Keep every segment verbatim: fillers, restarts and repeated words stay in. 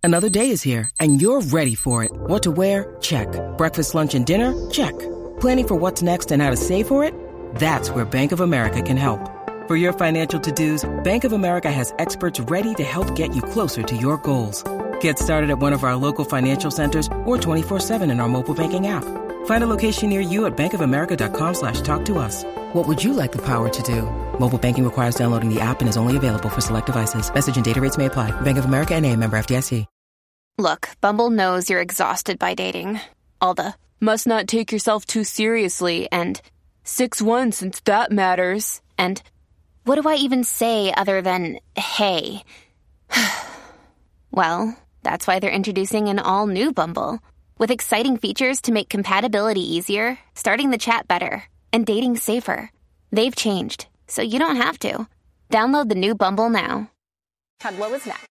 Another day is here, and you're ready for it. What to wear? Check. Breakfast, lunch, and dinner? Check. Planning for what's next and how to save for it? That's where Bank of America can help. For your financial to-dos, Bank of America has experts ready to help get you closer to your goals. Get started at one of our local financial centers or twenty-four seven in our mobile banking app. Find a location near you at bankofamerica.com slash talk to us. What would you like the power to do? Mobile banking requires downloading the app and is only available for select devices. Message and data rates may apply. Bank of America N A, member F D I C. Look, Bumble knows you're exhausted by dating. All the, must not take yourself too seriously, and six one since that matters, and what do I even say other than, hey? Well, that's why they're introducing an all-new Bumble, with exciting features to make compatibility easier, starting the chat better, and dating safer. They've changed, so you don't have to. Download the new Bumble now. Kudlow is next.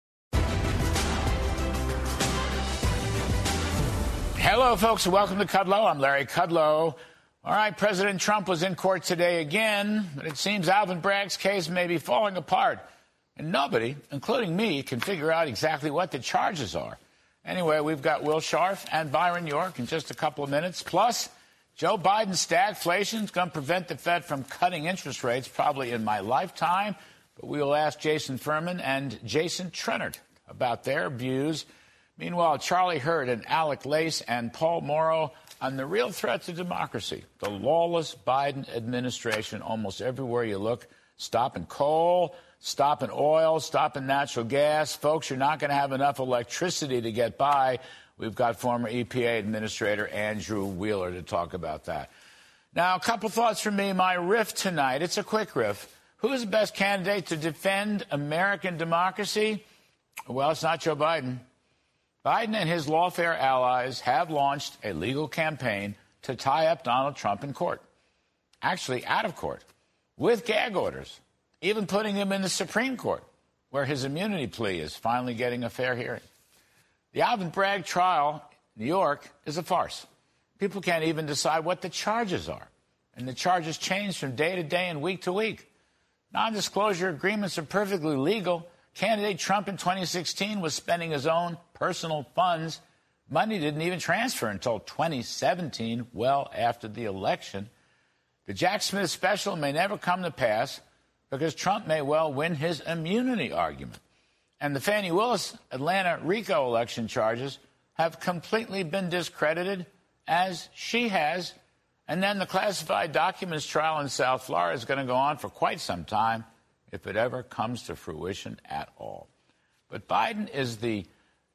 Hello, folks, and welcome to Kudlow. I'm Larry Kudlow. All right, President Trump was in court today again, but it seems Alvin Bragg's case may be falling apart. And nobody, including me, can figure out exactly what the charges are. Anyway, we've got Will Scharf and Byron York in just a couple of minutes. Plus, Joe Biden's stagflation is going to prevent the Fed from cutting interest rates, probably in my lifetime. But we will ask Jason Furman and Jason Trennert about their views. Meanwhile, Charlie Hurd and Alec Lace and Paul Morrow on the real threat to democracy, the lawless Biden administration almost everywhere you look, stopping coal, stopping oil, stopping natural gas. Folks, you're not going to have enough electricity to get by. We've got former E P A Administrator Andrew Wheeler to talk about that. Now, a couple thoughts from me. My riff tonight, it's a quick riff. Who is the best candidate to defend American democracy? Well, it's not Joe Biden. Biden and his lawfare allies have launched a legal campaign to tie up Donald Trump in court. Actually, out of court, with gag orders, even putting him in the Supreme Court, where his immunity plea is finally getting a fair hearing. The Alvin Bragg trial in New York is a farce. People can't even decide what the charges are. And the charges change from day to day and week to week. Non-disclosure agreements are perfectly legal. Candidate Trump in twenty sixteen was spending his own personal funds. Money didn't even transfer until twenty seventeen, well after the election. The Jack Smith special may never come to pass because Trump may well win his immunity argument. And the Fani Willis Atlanta RICO election charges have completely been discredited, as she has. And then the classified documents trial in South Florida is going to go on for quite some time, if it ever comes to fruition at all. But Biden is the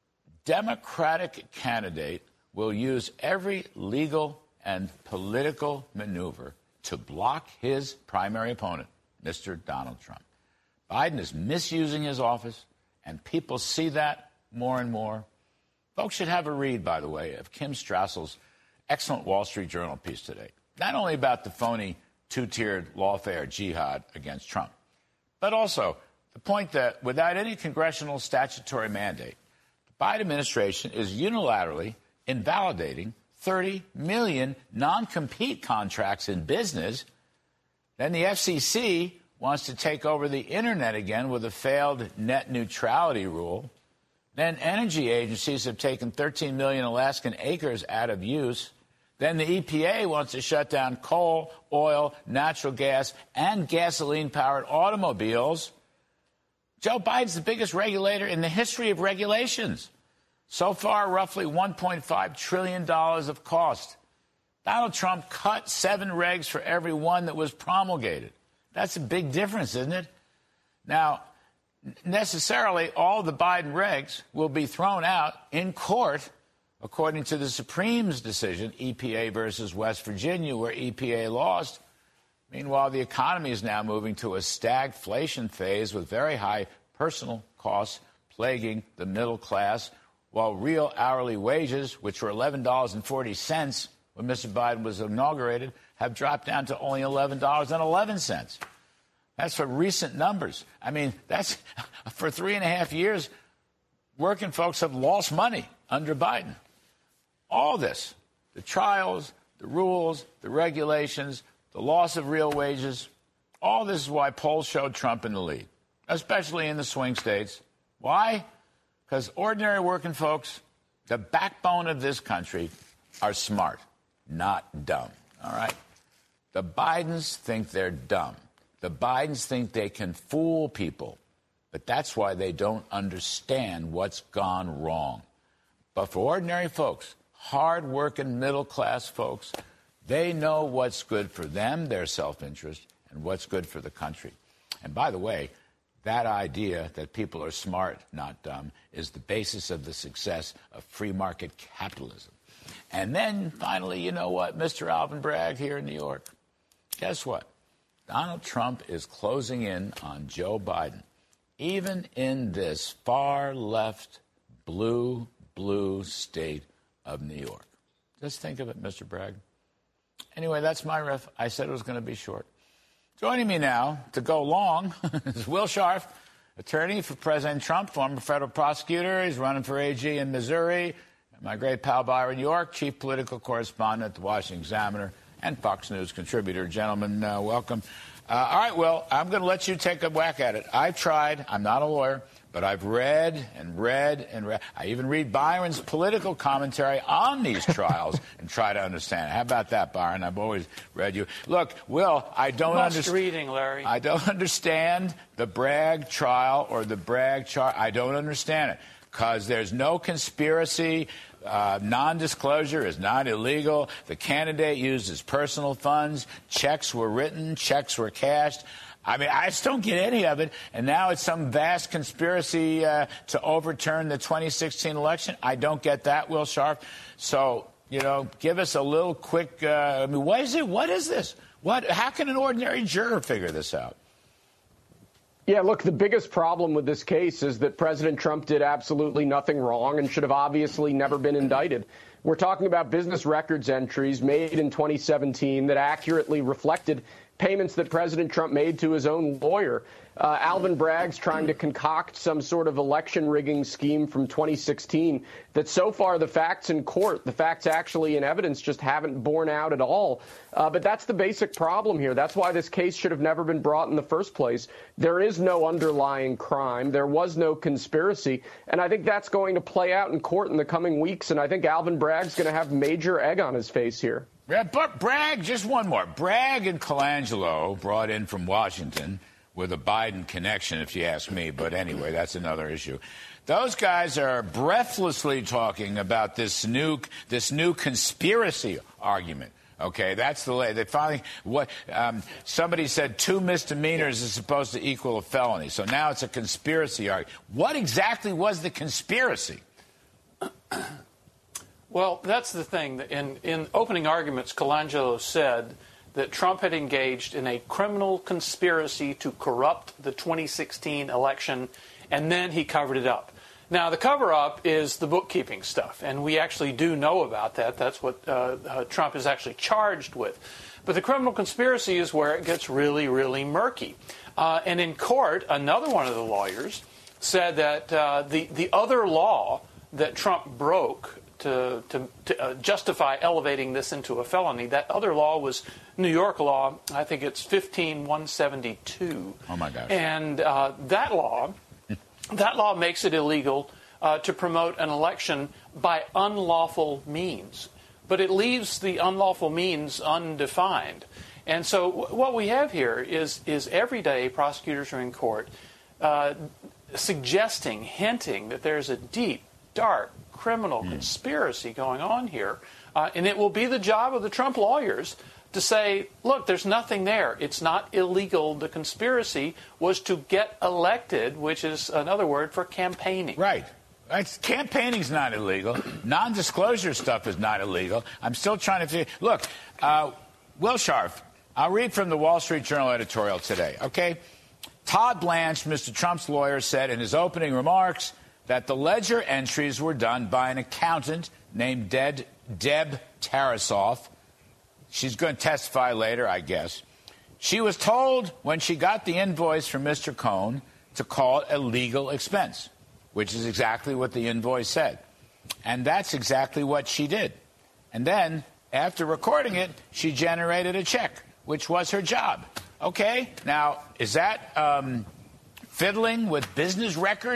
Democratic candidate, will use every legal and political maneuver to block his primary opponent, Mister Donald Trump. Biden is misusing his office, and people see that more and more. Folks should have a read, by the way, of Kim Strassel's excellent Wall Street Journal piece today, not only about the phony two-tiered lawfare jihad against Trump, but also the point that without any congressional statutory mandate, the Biden administration is unilaterally invalidating thirty million non-compete contracts in business. Then the F C C wants to take over the Internet again with a failed net neutrality rule. Then energy agencies have taken thirteen million Alaskan acres out of use. Then the E P A wants to shut down coal, oil, natural gas, and gasoline-powered automobiles. Joe Biden's the biggest regulator in the history of regulations. So far, roughly one point five trillion dollars of cost. Donald Trump cut seven regs for every one that was promulgated. That's a big difference, isn't it? Now, necessarily, all the Biden regs will be thrown out in court, according to the Supreme's decision, E P A versus West Virginia, where E P A lost. Meanwhile, the economy is now moving to a stagflation phase with very high personal costs plaguing the middle class, while real hourly wages, which were eleven dollars and forty cents when Mister Biden was inaugurated, have dropped down to only eleven dollars and eleven cents. That's for recent numbers. I mean, that's for three and a half years, working folks have lost money under Biden. All this, the trials, the rules, the regulations, the loss of real wages, all this is why polls showed Trump in the lead, especially in the swing states. Why? Because ordinary working folks, the backbone of this country, are smart, not dumb. All right? The Bidens think they're dumb. The Bidens think they can fool people. But that's why they don't understand what's gone wrong. But for ordinary folks, hard-working, middle-class folks, they know what's good for them, their self-interest, and what's good for the country. And by the way, that idea that people are smart, not dumb, is the basis of the success of free market capitalism. And then, finally, you know what, Mister Alvin Bragg here in New York? Guess what? Donald Trump is closing in on Joe Biden, even in this far-left, blue, blue state of New York. Just think of it, Mister Bragg. Anyway, that's my riff. I said it was going to be short. Joining me now to go long is Will Scharf, attorney for President Trump, former federal prosecutor. He's running for A G in Missouri. My great pal Byron York, chief political correspondent at the Washington Examiner and Fox News contributor. Gentlemen, uh, welcome. Uh, all right, Will, I'm going to let you take a whack at it. I've tried. I'm not a lawyer, but I've read and read and read. I even read Byron's political commentary on these trials and try to understand it. How about that, Byron? I've always read you. Look, Will, I don't understand. reading, Larry. I don't understand the Bragg trial or the Bragg charge. I don't understand it because there's no conspiracy. Uh, non-disclosure is not illegal. The candidate used his personal funds. Checks were written. Checks were cashed. I mean, I just don't get any of it. And now it's some vast conspiracy uh, to overturn the twenty sixteen election. I don't get that, Will Scharf. So, you know, give us a little quick, uh, I mean, what is it? What is this? What? How can an ordinary juror figure this out? Yeah, look, the biggest problem with this case is that President Trump did absolutely nothing wrong and should have obviously never been indicted. We're talking about business records entries made in twenty seventeen that accurately reflected payments that President Trump made to his own lawyer. Uh, Alvin Bragg's trying to concoct some sort of election rigging scheme from twenty sixteen that so far the facts in court, the facts actually in evidence, just haven't borne out at all. Uh, but that's the basic problem here. That's why this case should have never been brought in the first place. There is no underlying crime. There was no conspiracy. And I think that's going to play out in court in the coming weeks. And I think Alvin Bragg's going to have major egg on his face here. Yeah, but Bragg, just one more. Bragg and Colangelo, brought in from Washington with a Biden connection, if you ask me. But anyway, that's another issue. Those guys are breathlessly talking about this new this new conspiracy argument. Okay, that's the way they finally. What um, somebody said, two misdemeanors is supposed to equal a felony. So now it's a conspiracy argument. What exactly was the conspiracy? Well, that's the thing. In, in opening arguments, Colangelo said that Trump had engaged in a criminal conspiracy to corrupt the twenty sixteen election, and then he covered it up. Now, the cover-up is the bookkeeping stuff, and we actually do know about that. That's what uh, uh, Trump is actually charged with. But the criminal conspiracy is where it gets really, really murky. Uh, and in court, another one of the lawyers said that uh, the, the other law that Trump broke to, to, to uh, justify elevating this into a felony, that other law was New York law. I think it's fifteen one seventy-two. Oh, my gosh. And uh, that law... That law makes it illegal uh, to promote an election by unlawful means, but it leaves the unlawful means undefined. And so w- what we have here is, is every day prosecutors are in court uh, suggesting, hinting that there's a deep, dark criminal mm. conspiracy going on here, uh, and it will be the job of the Trump lawyers to say, look, there's nothing there. It's not illegal. The conspiracy was to get elected, which is another word for campaigning. Right. It's, campaigning's not illegal. Non-disclosure stuff is not illegal. I'm still trying to figure. Look, uh, Will Scharf, I'll read from the Wall Street Journal editorial today, okay? Todd Blanche, Mister Trump's lawyer, said in his opening remarks that the ledger entries were done by an accountant named Deb, Deb Tarasoff. She's going to testify later, I guess. She was told when she got the invoice from Mister Cohn to call it a legal expense, which is exactly what the invoice said. And that's exactly what she did. And then, after recording it, she generated a check, which was her job. Okay, now, is that um, fiddling with business records?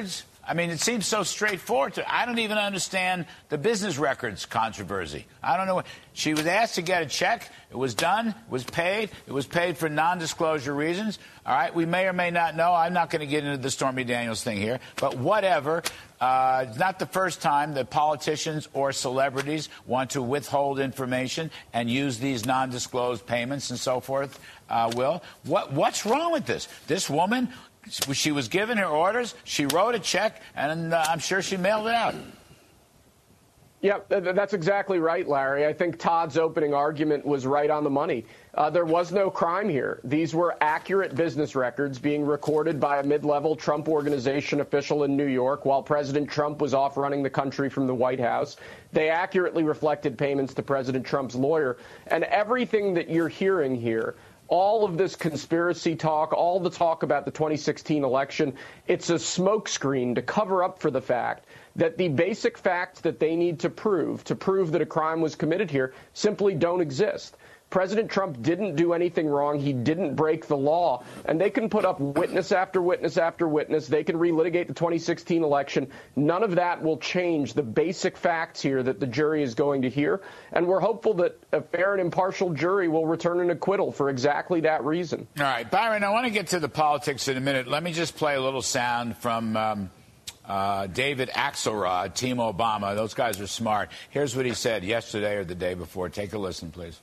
I mean, it seems so straightforward. To, I don't even understand the business records controversy. I don't know. What, she was asked to get a check. It was done. It was paid. It was paid for non-disclosure reasons. All right. We may or may not know. I'm not going to get into the Stormy Daniels thing here. But whatever. Uh, it's not the first time that politicians or celebrities want to withhold information and use these non-disclosed payments and so forth. Uh, Will, what what's wrong with this? This woman, she was given her orders. She wrote a check, and uh, I'm sure she mailed it out. Yeah, that's exactly right, Larry. I think Todd's opening argument was right on the money. Uh, there was no crime here. These were accurate business records being recorded by a mid-level Trump Organization official in New York while President Trump was off running the country from the White House. They accurately reflected payments to President Trump's lawyer. And everything that you're hearing here, all of this conspiracy talk, all the talk about the twenty sixteen election, it's a smokescreen to cover up for the fact that the basic facts that they need to prove, to prove that a crime was committed here, simply don't exist. President Trump didn't do anything wrong. He didn't break the law. And they can put up witness after witness after witness. They can relitigate the twenty sixteen election. None of that will change the basic facts here that the jury is going to hear. And we're hopeful that a fair and impartial jury will return an acquittal for exactly that reason. All right, Byron, I want to get to the politics in a minute. Let me just play a little sound from um, uh, David Axelrod, Team Obama. Those guys are smart. Here's what he said yesterday or the day before. Take a listen, please.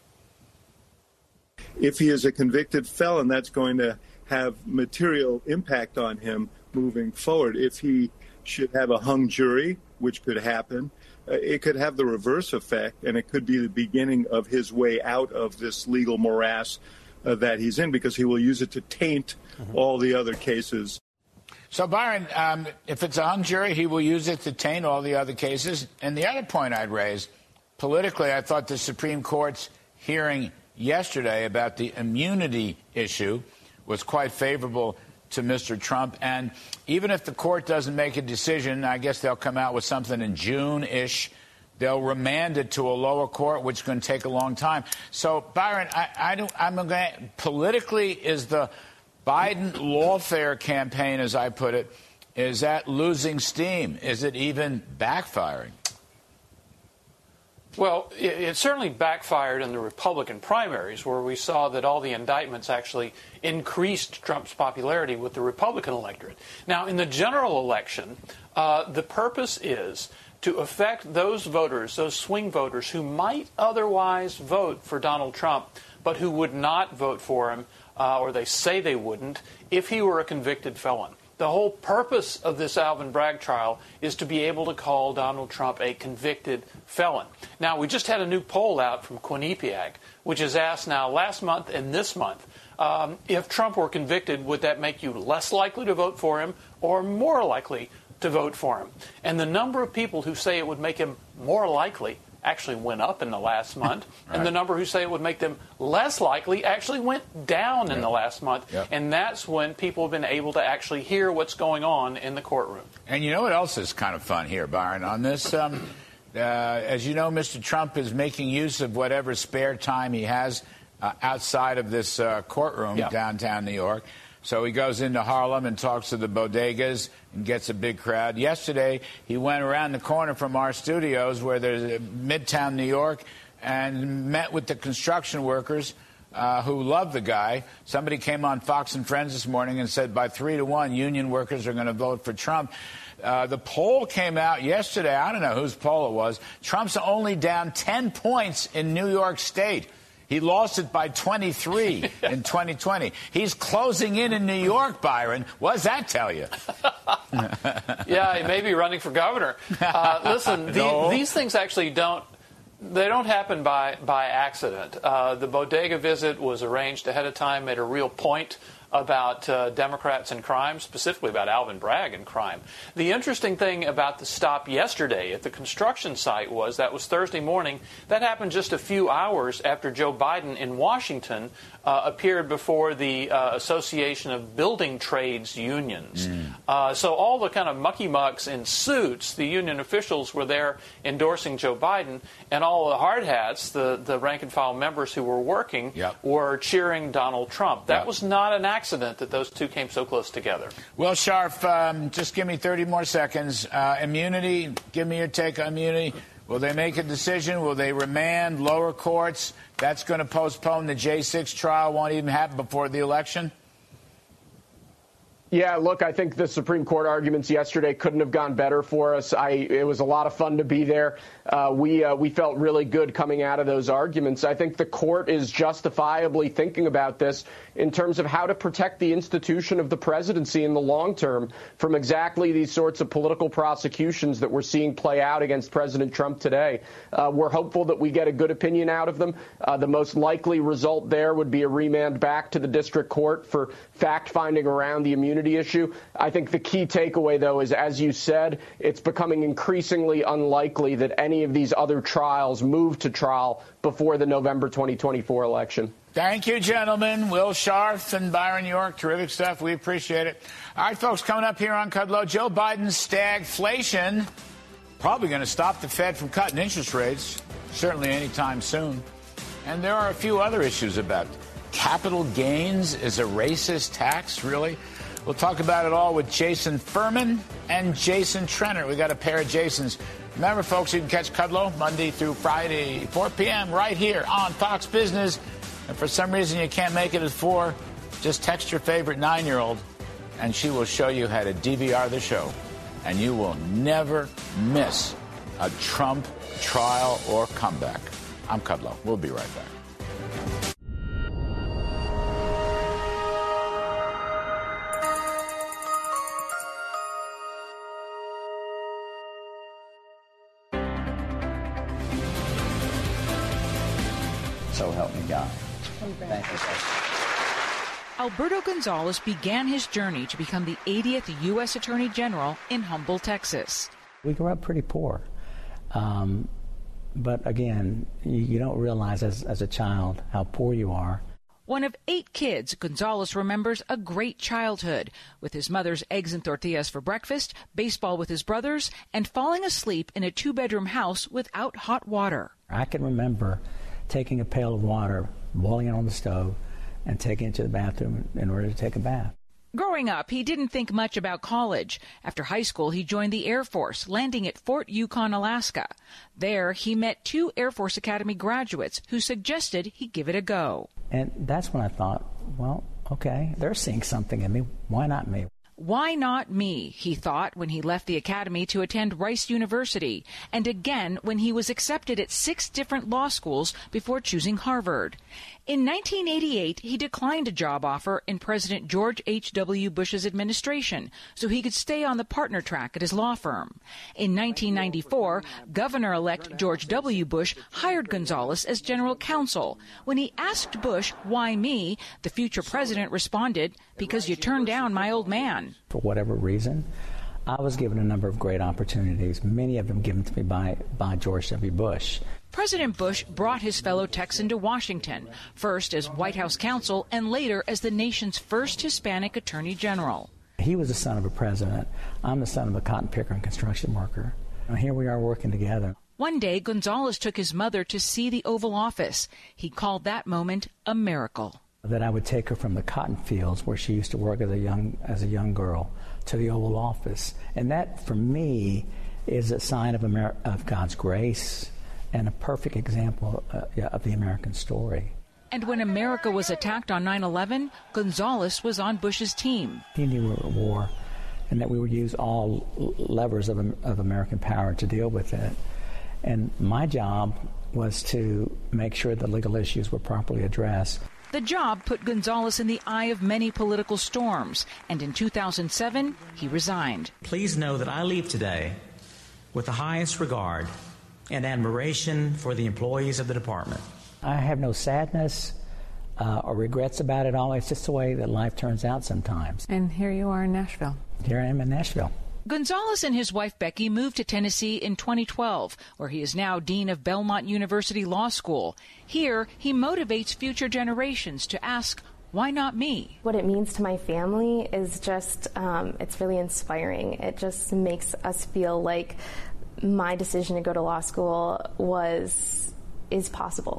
If he is a convicted felon, that's going to have material impact on him moving forward. If he should have a hung jury, which could happen, uh, it could have the reverse effect, and it could be the beginning of his way out of this legal morass uh, that he's in, because he will use it to taint mm-hmm. all the other cases. So, Byron, um, if it's a hung jury, he will use it to taint all the other cases. And the other point I'd raise, politically, I thought the Supreme Court's hearing yesterday about the immunity issue was quite favorable to Mister Trump. And even if the court doesn't make a decision, I guess they'll come out with something in June-ish. They'll remand it to a lower court, which is going to take a long time. So, Byron, I, I don't, I'm going to, politically, is the Biden lawfare campaign, as I put it, is that losing steam? Is it even backfiring? Well, it, it certainly backfired in the Republican primaries, where we saw that all the indictments actually increased Trump's popularity with the Republican electorate. Now, in the general election, uh, the purpose is to affect those voters, those swing voters who might otherwise vote for Donald Trump, but who would not vote for him, uh, or they say they wouldn't, if he were a convicted felon. The whole purpose of this Alvin Bragg trial is to be able to call Donald Trump a convicted felon. Now, we just had a new poll out from Quinnipiac, which has asked now last month and this month, um, if Trump were convicted, would that make you less likely to vote for him or more likely to vote for him? And the number of people who say it would make him more likely actually went up in the last month, right. And the number who say it would make them less likely actually went down in yep. the last month. Yep. And that's when people have been able to actually hear what's going on in the courtroom. And you know what else is kind of fun here, Byron, on this? Um, uh, as you know, Mister Trump is making use of whatever spare time he has uh, outside of this uh, courtroom yep. downtown New York. So he goes into Harlem and talks to the bodegas and gets a big crowd. Yesterday, he went around the corner from our studios, where there's Midtown New York, and met with the construction workers uh, who love the guy. Somebody came on Fox and Friends this morning and said by three to one, union workers are going to vote for Trump. Uh, the poll came out yesterday. I don't know whose poll it was. Trump's only down ten points in New York State. He lost it by twenty-three in twenty twenty. He's closing in in New York, Byron. What does that tell you? Yeah, he may be running for governor. Uh, listen, the, no. these things actually don't, they don't happen by, by accident. Uh, the bodega visit was arranged ahead of time, made a real point about uh, Democrats and crime, specifically about Alvin Bragg and crime. The interesting thing about the stop yesterday at the construction site was that was Thursday morning. That happened just a few hours after Joe Biden in Washington uh, appeared before the uh, Association of Building Trades Unions. Mm. Uh, so all the kind of mucky mucks in suits, the union officials were there endorsing Joe Biden, and all the hard hats, the, the rank and file members who were working, yep. were cheering Donald Trump. That yep. was not an accident. accident that those two came so close together. Will Scharf, um, just give me thirty more seconds. Uh, immunity, give me your take on immunity. Will they make a decision? Will they remand lower courts? That's going to postpone the J six trial, won't even happen before the election? Yeah, look, I think the Supreme Court arguments yesterday couldn't have gone better for us. I, it was a lot of fun to be there. Uh, we uh, we felt really good coming out of those arguments. I think the court is justifiably thinking about this in terms of how to protect the institution of the presidency in the long term from exactly these sorts of political prosecutions that we're seeing play out against President Trump today. Uh, we're hopeful that we get a good opinion out of them. Uh, the most likely result there would be a remand back to the district court for fact-finding around the immunity issue. I think the key takeaway, though, is, as you said, it's becoming increasingly unlikely that any of these other trials move to trial before the November twenty twenty-four election. Thank you, gentlemen. Will Scharf and Byron York. Terrific stuff. We appreciate it. All right, folks, coming up here on Kudlow, Joe Biden's stagflation probably going to stop the Fed from cutting interest rates, certainly anytime soon. And there are a few other issues about capital gains is a racist tax, really? We'll talk about it all with Jason Furman and Jason Trenner. We got a pair of Jasons. Remember, folks, you can catch Kudlow Monday through Friday, four p.m. right here on Fox Business. And for some reason you can't make it at four, just text your favorite nine-year-old, and she will show you how to D V R the show. And you will never miss a Trump trial or comeback. I'm Kudlow. We'll be right back. So help me God. Thank you, sir. Alberto Gonzales began his journey to become the eightieth U S Attorney General in Humble, Texas. We grew up pretty poor. Um, but again, you, you don't realize as, as a child how poor you are. One of eight kids, Gonzales remembers a great childhood, with his mother's eggs and tortillas for breakfast, baseball with his brothers, and falling asleep in a two-bedroom house without hot water. I can remember taking a pail of water, boiling it on the stove, and taking it to the bathroom in order to take a bath. Growing up, he didn't think much about college. After high school, he joined the Air Force, landing at Fort Yukon, Alaska. There, he met two Air Force Academy graduates who suggested he give it a go. And that's when I thought, well, okay, they're seeing something in me. Why not me? Why not me, he thought when he left the academy to attend Rice University, and again when he was accepted at six different law schools before choosing Harvard. In nineteen eighty-eight, he declined a job offer in President George H W. Bush's administration so he could stay on the partner track at his law firm. In nineteen ninety-four, Governor-elect George W. Bush hired Gonzales as general counsel. When he asked Bush, why me, the future president responded, because you turned down my old man. For whatever reason, I was given a number of great opportunities, many of them given to me by, by George W. Bush. President Bush brought his fellow Texan to Washington, first as White House counsel and later as the nation's first Hispanic attorney general. He was the son of a president. I'm the son of a cotton picker and construction worker. And here we are working together. One day, Gonzales took his mother to see the Oval Office. He called that moment a miracle. That I would take her from the cotton fields where she used to work as a young as a young girl to the Oval Office. And that, for me, is a sign of, Amer- of God's grace and a perfect example uh, of the American story. And when America was attacked on nine eleven, Gonzales was on Bush's team. He knew we were at war and that we would use all levers of, of American power to deal with it. And my job was to make sure the legal issues were properly addressed. The job put Gonzales in the eye of many political storms, and in two thousand seven, he resigned. Please know that I leave today with the highest regard and admiration for the employees of the department. I have no sadness uh, or regrets about it all. It's just the way that life turns out sometimes. And here you are in Nashville. Here I am in Nashville. Gonzales and his wife Becky moved to Tennessee in twenty twelve, where he is now dean of Belmont University Law School. Here, he motivates future generations to ask, why not me? What it means to my family is just, um, it's really inspiring. It just makes us feel like my decision to go to law school was, is possible.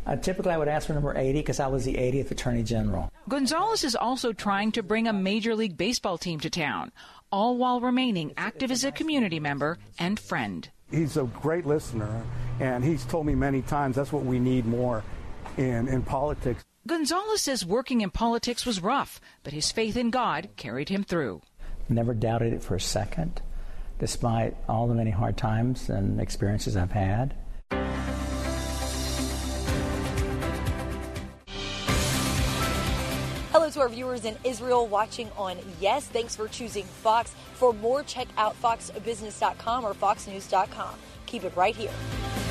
Uh, typically, I would ask for number eighty because I was the eightieth Attorney General. Gonzalez is also trying to bring a Major League Baseball team to town, all while remaining active as a community member and friend. He's a great listener, and he's told me many times that's what we need more in, in politics. Gonzalez says working in politics was rough, but his faith in God carried him through. Never doubted it for a second, despite all the many hard times and experiences I've had. Hello to our viewers in Israel watching on Yes. Thanks for choosing Fox. For more, check out fox business dot com or fox news dot com. Keep it right here.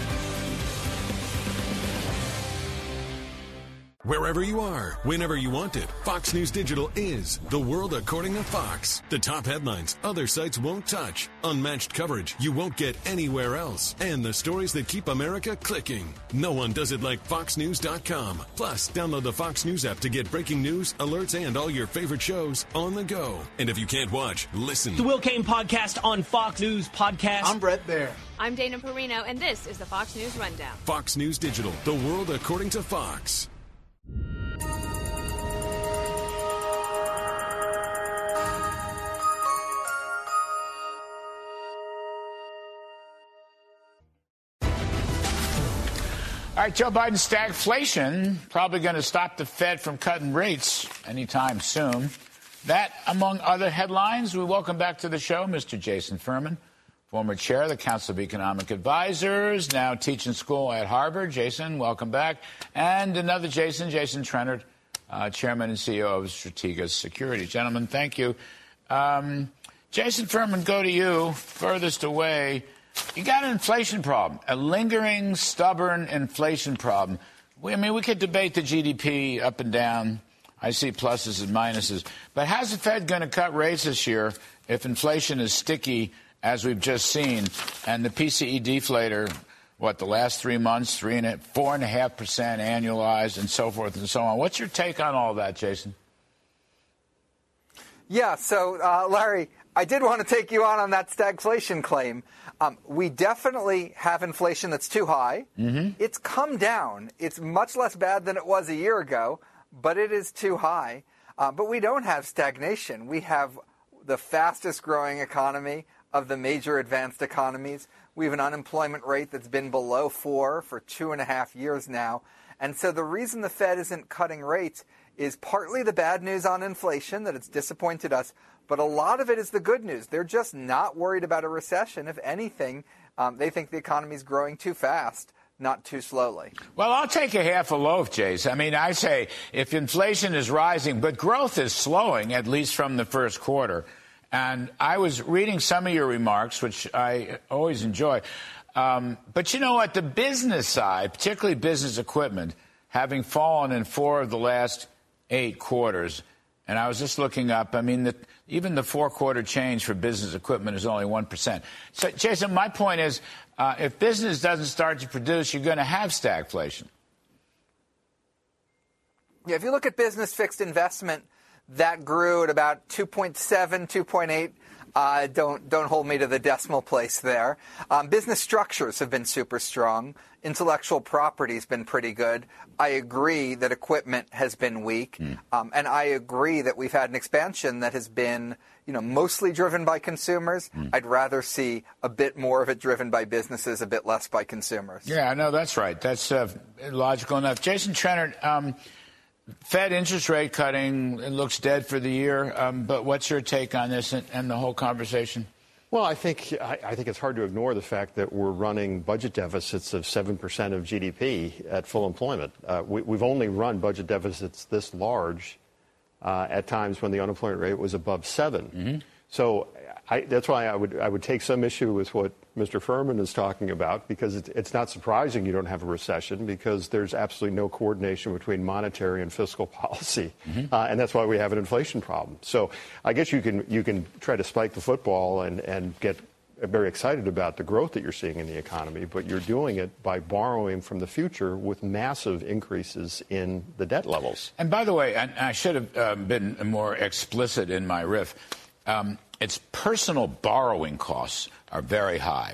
Wherever you are, whenever you want it, Fox News Digital is the world according to Fox. The top headlines other sites won't touch, unmatched coverage you won't get anywhere else, and the stories that keep America clicking. No one does it like fox news dot com. Plus, download the Fox News app to get breaking news, alerts, and all your favorite shows on the go. And if you can't watch, listen. The Will Cain Podcast on Fox News Podcast. I'm Brett Baer. I'm Dana Perino, and this is the Fox News Rundown. Fox News Digital, the world according to Fox. All right, Joe Biden's stagflation probably going to stop the Fed from cutting rates anytime soon. That, among other headlines, we welcome back to the show Mister Jason Furman, former chair of the Council of Economic Advisors, now teaching school at Harvard. Jason, welcome back. And another Jason, Jason Trennert, uh, chairman and C E O of Strategas Security. Gentlemen, thank you. Um, Jason Furman, go to you, furthest away. You got an inflation problem, a lingering, stubborn inflation problem. We, I mean, we could debate the G D P up and down. I see pluses and minuses. But how's the Fed going to cut rates this year if inflation is sticky, as we've just seen, and the P C E deflator, what, the last three months, three and a, four and a half percent annualized and so forth and so on? What's your take on all that, Jason? Yeah, so, uh, Larry, I did want to take you on on that stagflation claim. Um, we definitely have inflation that's too high. Mm-hmm. It's come down. It's much less bad than it was a year ago, but it is too high. Uh, but we don't have stagnation. We have the fastest growing economy of the major advanced economies. We have an unemployment rate that's been below four for two and a half years now. And so the reason the Fed isn't cutting rates is partly the bad news on inflation, that it's disappointed us, but a lot of it is the good news. They're just not worried about a recession. If anything, um, they think the economy is growing too fast, not too slowly. Well, I'll take a half a loaf, Jace. I mean, I say if inflation is rising, but growth is slowing, at least from the first quarter. And I was reading some of your remarks, which I always enjoy. Um, but you know what? The business side, particularly business equipment, having fallen in four of the last eight quarters, and I was just looking up, I mean, the, even the four-quarter change for business equipment is only one percent. So, Jason, my point is, uh, if business doesn't start to produce, you're going to have stagflation. Yeah, if you look at business fixed investment, that grew at about two point seven, two point eight. Uh, don't don't hold me to the decimal place there. Um, business structures have been super strong. Intellectual property has been pretty good. I agree that equipment has been weak, mm. um, and I agree that we've had an expansion that has been, you know, mostly driven by consumers. Mm. I'd rather see a bit more of it driven by businesses, a bit less by consumers. Yeah, no, that's right. That's uh, logical enough. Jason Trennert, um, Fed interest rate cutting, it looks dead for the year. Um, but what's your take on this and, and the whole conversation? Well, I think I, I think it's hard to ignore the fact that we're running budget deficits of seven percent of G D P at full employment. Uh, we, we've only run budget deficits this large uh, at times when the unemployment rate was above seven. Mm-hmm. So I, that's why I would I would take some issue with what Mister Furman is talking about, because it's, it's not surprising you don't have a recession, because there's absolutely no coordination between monetary and fiscal policy, mm-hmm. uh, and that's why we have an inflation problem. So I guess you can you can try to spike the football and, and get very excited about the growth that you're seeing in the economy, but you're doing it by borrowing from the future with massive increases in the debt levels. And by the way, and I should have uh, been more explicit in my riff. Um, its personal borrowing costs are very high.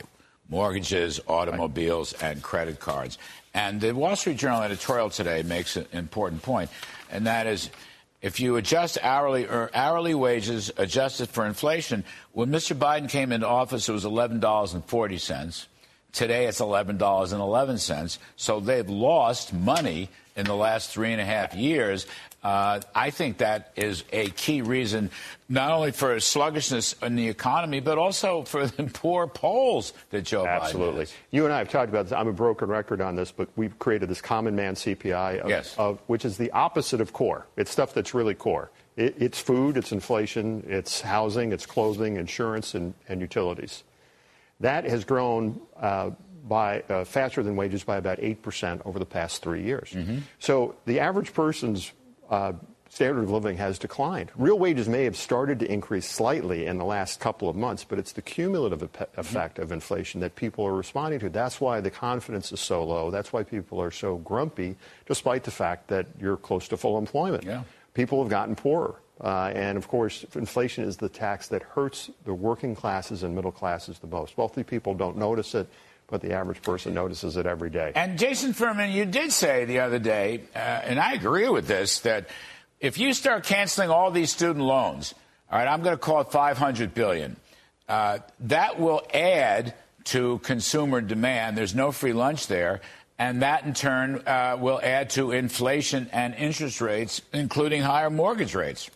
mortgages, automobiles, and credit cards. And the Wall Street Journal editorial today makes an important point, and that is, if you adjust hourly or hourly wages adjusted for inflation, when Mister Biden came into office, it was eleven dollars and forty cents. Today, it's eleven dollars and eleven cents. So they've lost money in the last three and a half years. Uh, I think that is a key reason, not only for sluggishness in the economy, but also for the poor polls that Joe Absolutely. Biden has. You and I have talked about this. I'm a broken record on this, but we've created this common man C P I, of, yes. of, which is the opposite of core. It's stuff that's really core. It, it's food, it's inflation, it's housing, it's clothing, insurance, and, and utilities. That has grown uh, by uh, faster than wages by about eight percent over the past three years. Mm-hmm. So the average person's uh, standard of living has declined. Real wages may have started to increase slightly in the last couple of months, but it's the cumulative ep- effect mm-hmm. of inflation that people are responding to. That's why the confidence is so low. That's why people are so grumpy, despite the fact that you're close to full employment. Yeah. People have gotten poorer. Uh, and, of course, inflation is the tax that hurts the working classes and middle classes the most. Wealthy people don't notice it, but the average person notices it every day. And, Jason Furman, you did say the other day, uh, and I agree with this, that if you start canceling all these student loans, all right, I'm going to call it five hundred billion dollars, uh, that will add to consumer demand. There's no free lunch there. And that, in turn, uh, will add to inflation and interest rates, including higher mortgage rates.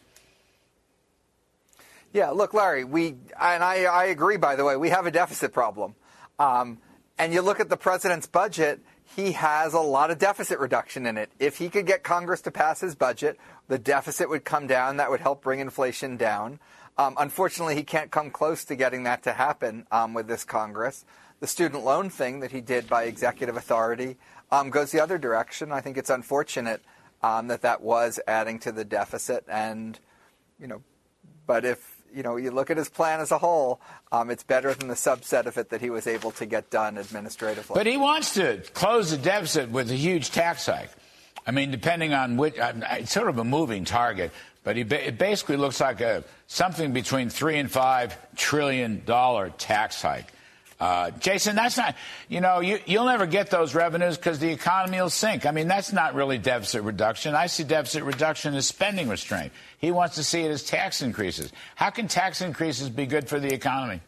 Yeah, look, Larry, we and I, I agree, by the way, we have a deficit problem. Um, and you look at the president's budget, he has a lot of deficit reduction in it. If he could get Congress to pass his budget, the deficit would come down. That would help bring inflation down. Um, unfortunately, he can't come close to getting that to happen um, with this Congress. The student loan thing that he did by executive authority um, goes the other direction. I think it's unfortunate um, that that was adding to the deficit. And, you know, but if, you know, you look at his plan as a whole, um, it's better than the subset of it that he was able to get done administratively. But he wants to close the deficit with a huge tax hike. I mean, depending on which, it's sort of a moving target, but he ba- it basically looks like a something between three and five trillion dollar tax hike. Uh, Jason, that's not, you know, you, you'll never get those revenues because the economy will sink. I mean, that's not really deficit reduction. I see deficit reduction as spending restraint. He wants to see it as tax increases. How can tax increases be good for the economy?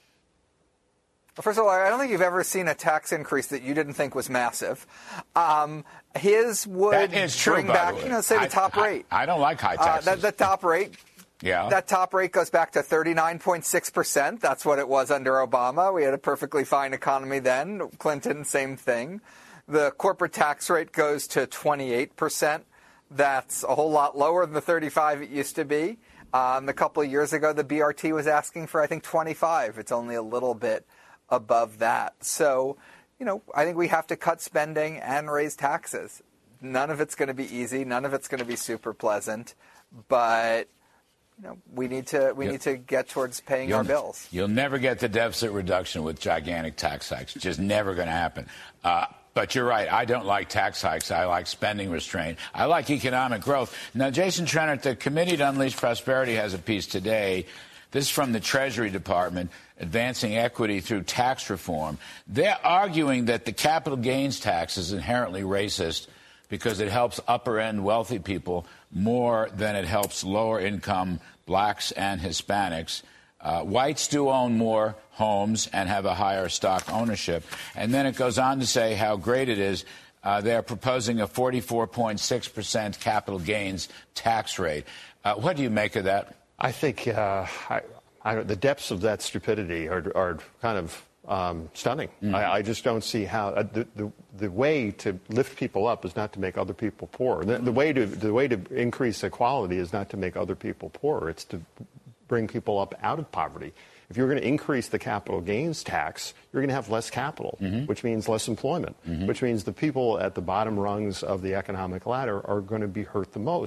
Well, first of all, I don't think you've ever seen a tax increase that you didn't think was massive. Um, his would that is true, bring by back, the way. you know, say the I, top I, rate. I don't like high taxes. Uh, the, the top rate. Yeah. That top rate goes back to thirty-nine point six percent. That's what it was under Obama. We had a perfectly fine economy then. Clinton, same thing. The corporate tax rate goes to twenty-eight percent. That's a whole lot lower than the thirty-five it used to be. Um, a couple of years ago, the B R T was asking for, I think, twenty-five. It's only a little bit above that. So, you know, I think we have to cut spending and raise taxes. None of it's going to be easy. None of it's going to be super pleasant. But you know, we need to we You'll, need to get towards paying our bills. You'll never get the deficit reduction with gigantic tax hikes. It's just never going to happen. Uh, but you're right. I don't like tax hikes. I like spending restraint. I like economic growth. Now, Jason Trennert, the Committee to Unleash Prosperity has a piece today. This is from the Treasury Department, advancing equity through tax reform. They're arguing that the capital gains tax is inherently racist because it helps upper-end wealthy people more than it helps lower-income blacks and Hispanics. Uh, whites do own more homes and have a higher stock ownership. And then it goes on to say how great it is. Uh, they're proposing a forty-four point six percent capital gains tax rate. Uh, what do you make of that? I think uh, I, I, the depths of that stupidity are, are kind of um, stunning. Mm-hmm. I, I just don't see how uh, the, the the way to lift people up is not to make other people poor. The, the way to the way to increase equality is not to make other people poorer. It's to bring people up out of poverty. If you're going to increase the capital gains tax, you're going to have less capital, mm-hmm. which means less employment, mm-hmm. which means the people at the bottom rungs of the economic ladder are going to be hurt the most.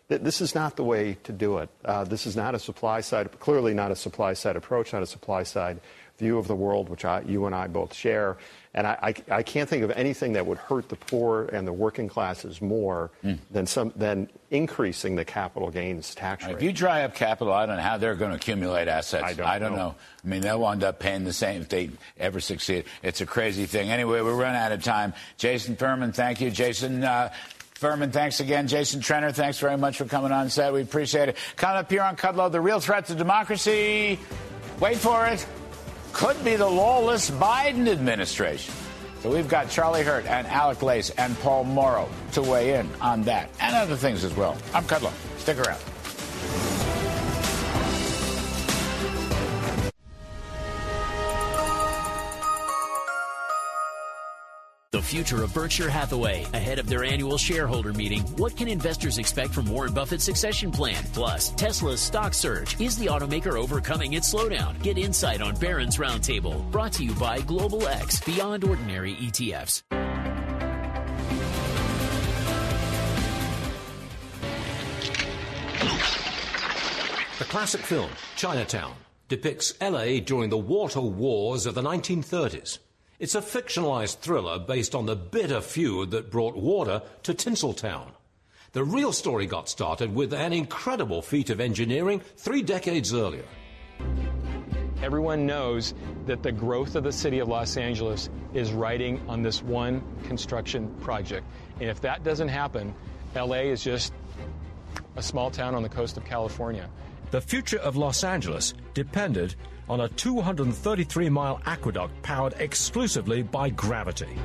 This is not the way to do it. Uh, this is not a supply side, clearly not a supply side approach, not a supply side view of the world, which I, you and I both share. And I, I, I can't think of anything that would hurt the poor and the working classes more mm. than some than increasing the capital gains tax rate. If you dry up capital, I don't know how they're going to accumulate assets. I don't, I don't know. know. I mean, they'll end up paying the same if they ever succeed. It's a crazy thing. Anyway, we're running out of time. Jason Furman, thank you. Jason uh, Furman, thanks again. Jason Trenner, thanks very much for coming on set. We appreciate it. Coming up here on Kudlow, the real threat to democracy. Wait for it. Could be the lawless Biden administration. So we've got Charlie Hurt and Alec Lace and Paul Morrow to weigh in on that and other things as well. I'm Kudlow. Stick around. The future of Berkshire Hathaway. Ahead of their annual shareholder meeting, what can investors expect from Warren Buffett's succession plan? Plus, Tesla's stock surge. Is the automaker overcoming its slowdown? Get insight on Barron's Roundtable. Brought to you by Global X, Beyond Ordinary E T Fs. The classic film, Chinatown, depicts L A during the water wars of the nineteen thirties. It's a fictionalized thriller based on the bitter feud that brought water to Tinseltown. The real story got started with an incredible feat of engineering three decades earlier. Everyone knows that the growth of the city of Los Angeles is riding on this one construction project. And if that doesn't happen, L A is just a small town on the coast of California. The future of Los Angeles depended on a two hundred thirty-three mile aqueduct powered exclusively by gravity.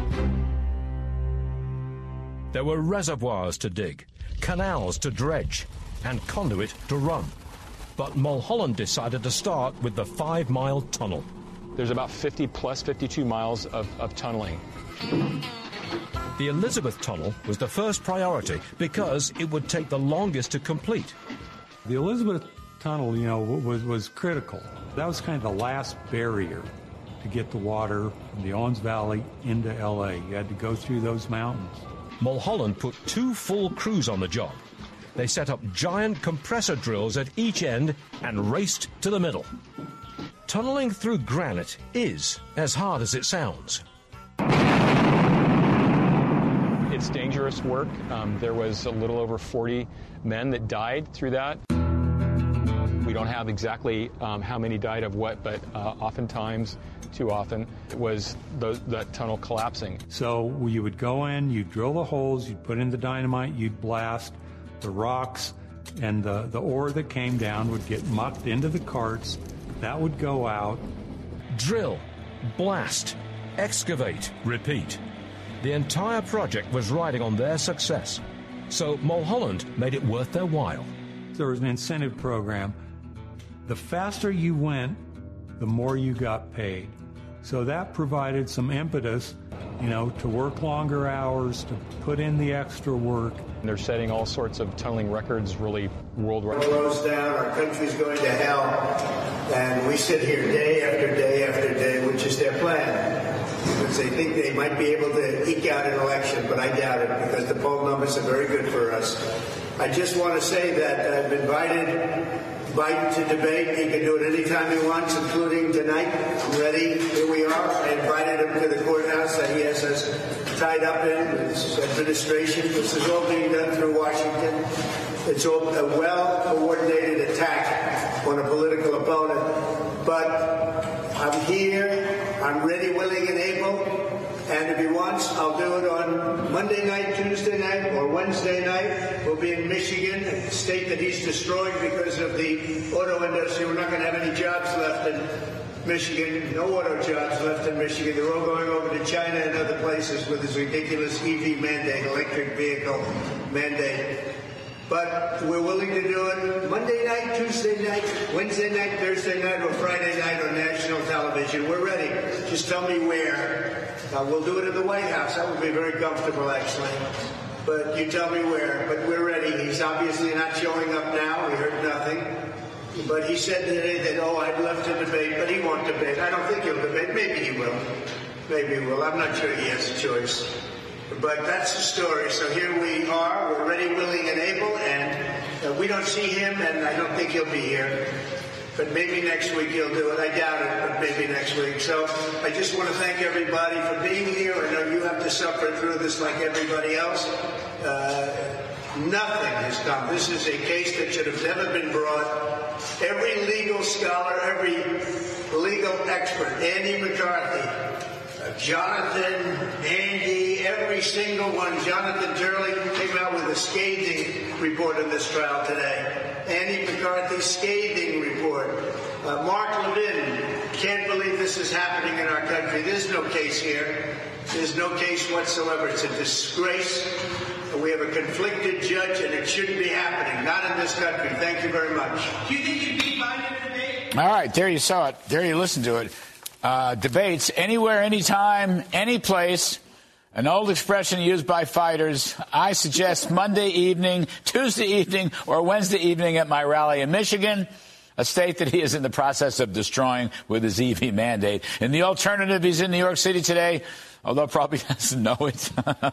There were reservoirs to dig, canals to dredge, and conduit to run. But Mulholland decided to start with the five mile tunnel. There's about fifty plus fifty-two miles of, of tunneling. The Elizabeth Tunnel was the first priority because it would take the longest to complete. The Elizabeth Tunnel, you know, was, was critical. That was kind of the last barrier to get the water from the Owens Valley into L A. You had to go through those mountains. Mulholland put two full crews on the job. They set up giant compressor drills at each end and raced to the middle. Tunneling through granite is as hard as it sounds. It's dangerous work. Um, there was a little over forty men that died through that. We don't have exactly um, how many died of what, but uh, oftentimes, too often, it was the, that tunnel collapsing. So you would go in, you'd drill the holes, you'd put in the dynamite, you'd blast the rocks, and the, the ore that came down would get mucked into the carts. That would go out. Drill, blast, excavate, repeat. The entire project was riding on their success. So Mulholland made it worth their while. There was an incentive program. The faster you went, the more you got paid. So that provided some impetus, you know, to work longer hours, to put in the extra work. And they're setting all sorts of tunneling records, really worldwide. It goes down, our country's going to hell, and we sit here day after day after day, which is their plan. Because they think they might be able to eke out an election, but I doubt it, because the poll numbers are very good for us. I just want to say that I've invited Biden to debate. He can do it anytime he wants, including tonight. I'm ready. Here we are. I invited him to the courthouse that he has us tied up in. His administration. This is all being done through Washington. It's all a well-coordinated attack on a political opponent. But I'm here. I'm ready, willing, and able. And if he wants, I'll do it on Monday night, Tuesday night, or Wednesday night. We'll be in Michigan, a state that he's destroying because of the auto industry. We're not going to have any jobs left in Michigan. No auto jobs left in Michigan. They're all going over to China and other places with this ridiculous E V mandate, electric vehicle mandate. But we're willing to do it Monday night, Tuesday night, Wednesday night, Thursday night, or Friday night on national television. We're ready. Just tell me where. Uh, we'll do it in the White House. That would be very comfortable, actually. But you tell me where. But we're ready. He's obviously not showing up now. We heard nothing. But he said today that, oh, I'd love to debate, but he won't debate. I don't think he'll debate. Maybe he will. Maybe he will. I'm not sure he has a choice. But that's the story. So here we are. We're ready, willing, and able, and uh, we don't see him, and I don't think he'll be here. But maybe next week he'll do it. I doubt it, but maybe next week. So I just want to thank everybody for being here. I know you have to suffer through this like everybody else. Uh, nothing has come. This is a case that should have never been brought. Every legal scholar, every legal expert, Andy McCarthy, uh, Jonathan, Andy, every single one, Jonathan Turley came out with a scathing report of this trial today. Andy McCarthy, scathing report. Uh, Mark Levin, can't believe this is happening in our country. There's no case here. There's no case whatsoever. It's a disgrace. We have a conflicted judge, and it shouldn't be happening. Not in this country. Thank you very much. Do you think you'd beat Biden today? All right, there you saw it. There you listened to it. Uh, debates anywhere, anytime, any place. An old expression used by fighters. I suggest Monday evening, Tuesday evening, or Wednesday evening at my rally in Michigan, a state that he is in the process of destroying with his E V mandate. And the alternative, he's in New York City today, although probably doesn't know it.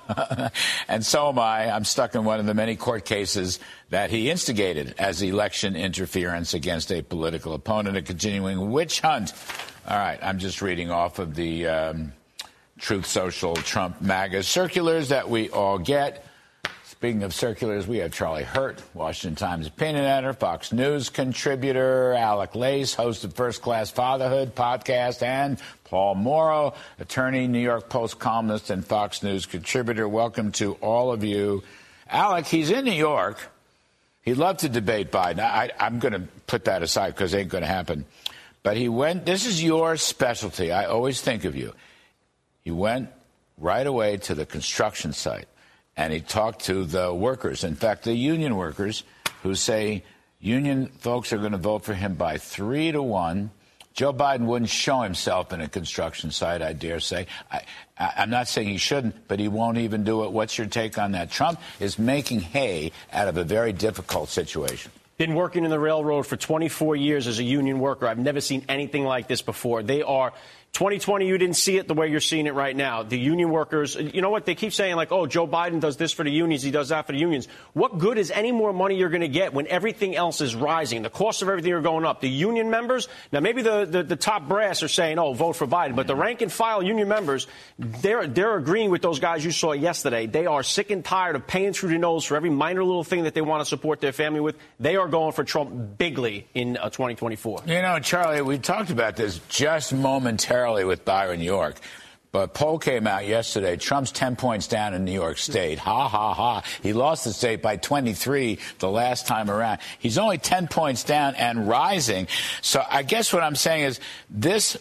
And so am I. I'm stuck in one of the many court cases that he instigated as election interference against a political opponent, a continuing witch hunt. All right, I'm just reading off of the um, Truth Social Trump MAGA circulars that we all get. Speaking of circulars, we have Charlie Hurt, Washington Times opinion editor, Fox News contributor, Alec Lace, host of First Class Fatherhood podcast, and Paul Morrow, attorney, New York Post columnist, and Fox News contributor. Welcome to all of you. Alec, he's in New York. He'd love to debate Biden. I, I'm going to put that aside because it ain't going to happen. But he went, this is your specialty. I always think of you. He went right away to the construction site, and he talked to the workers, in fact, the union workers, who say union folks are going to vote for him by three to one. Joe Biden wouldn't show himself in a construction site, I dare say. I, I, I'm not saying he shouldn't, but he won't even do it. What's your take on that? Trump is making hay out of a very difficult situation. Been working in the railroad for twenty-four years as a union worker. I've never seen anything like this before. They are twenty twenty, you didn't see it the way you're seeing it right now. The union workers, you know what? They keep saying, like, oh, Joe Biden does this for the unions, he does that for the unions. What good is any more money you're going to get when everything else is rising? The costs of everything are going up. The union members, now maybe the, the, the top brass are saying, oh, vote for Biden. But the rank and file union members, they're, they're agreeing with those guys you saw yesterday. They are sick and tired of paying through the nose for every minor little thing that they want to support their family with. They are going for Trump bigly in uh, twenty twenty-four. You know, Charlie, we talked about this just momentarily with Byron York. But a poll came out yesterday. Trump's ten points down in New York State. Ha, ha, ha. He lost the state by twenty-three the last time around. He's only ten points down and rising. So I guess what I'm saying is this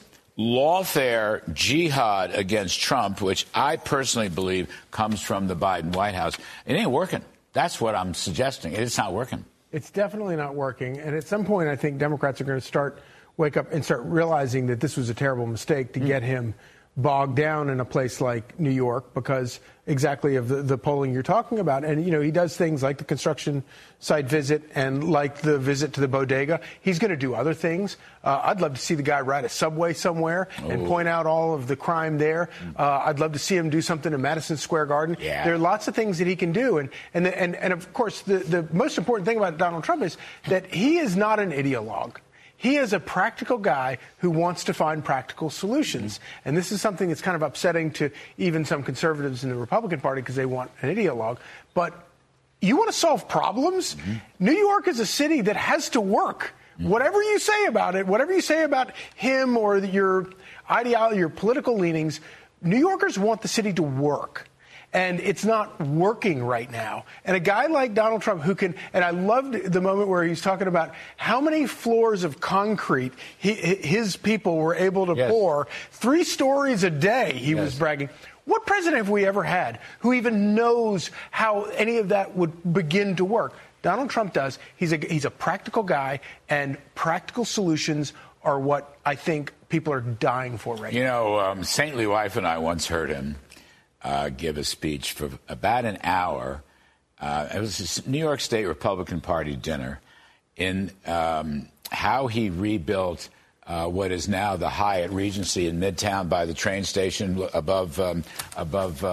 lawfare jihad against Trump, which I personally believe comes from the Biden White House, it ain't working. That's what I'm suggesting. It's not working. It's definitely not working. And at some point, I think Democrats are going to start wake up and start realizing that this was a terrible mistake to mm. get him bogged down in a place like New York because exactly of the, the polling you're talking about. And, you know, he does things like the construction site visit and like the visit to the bodega. He's going to do other things. Uh, I'd love to see the guy ride a subway somewhere oh. and point out all of the crime there. Uh, I'd love to see him do something in Madison Square Garden. Yeah. There are lots of things that he can do. And, and, the, and, and of course, the, the most important thing about Donald Trump is that he is not an ideologue. He is a practical guy who wants to find practical solutions. And this is something that's kind of upsetting to even some conservatives in the Republican Party because they want an ideologue. But you want to solve problems? Mm-hmm. New York is a city that has to work. Mm-hmm. Whatever you say about it, whatever you say about him or your ideology, your political leanings, New Yorkers want the city to work. And it's not working right now. And a guy like Donald Trump who can, and I loved the moment where he's talking about how many floors of concrete he, his people were able to yes. pour. Three stories a day, he yes. was bragging. What president have we ever had who even knows how any of that would begin to work? Donald Trump does. He's a, he's a practical guy, and practical solutions are what I think people are dying for right you now. You know, um, Saintly Wife and I once heard him Uh, give a speech for about an hour. Uh, it was a New York State Republican Party dinner in um, how he rebuilt uh, what is now the Hyatt Regency in Midtown by the train station above um, above uh,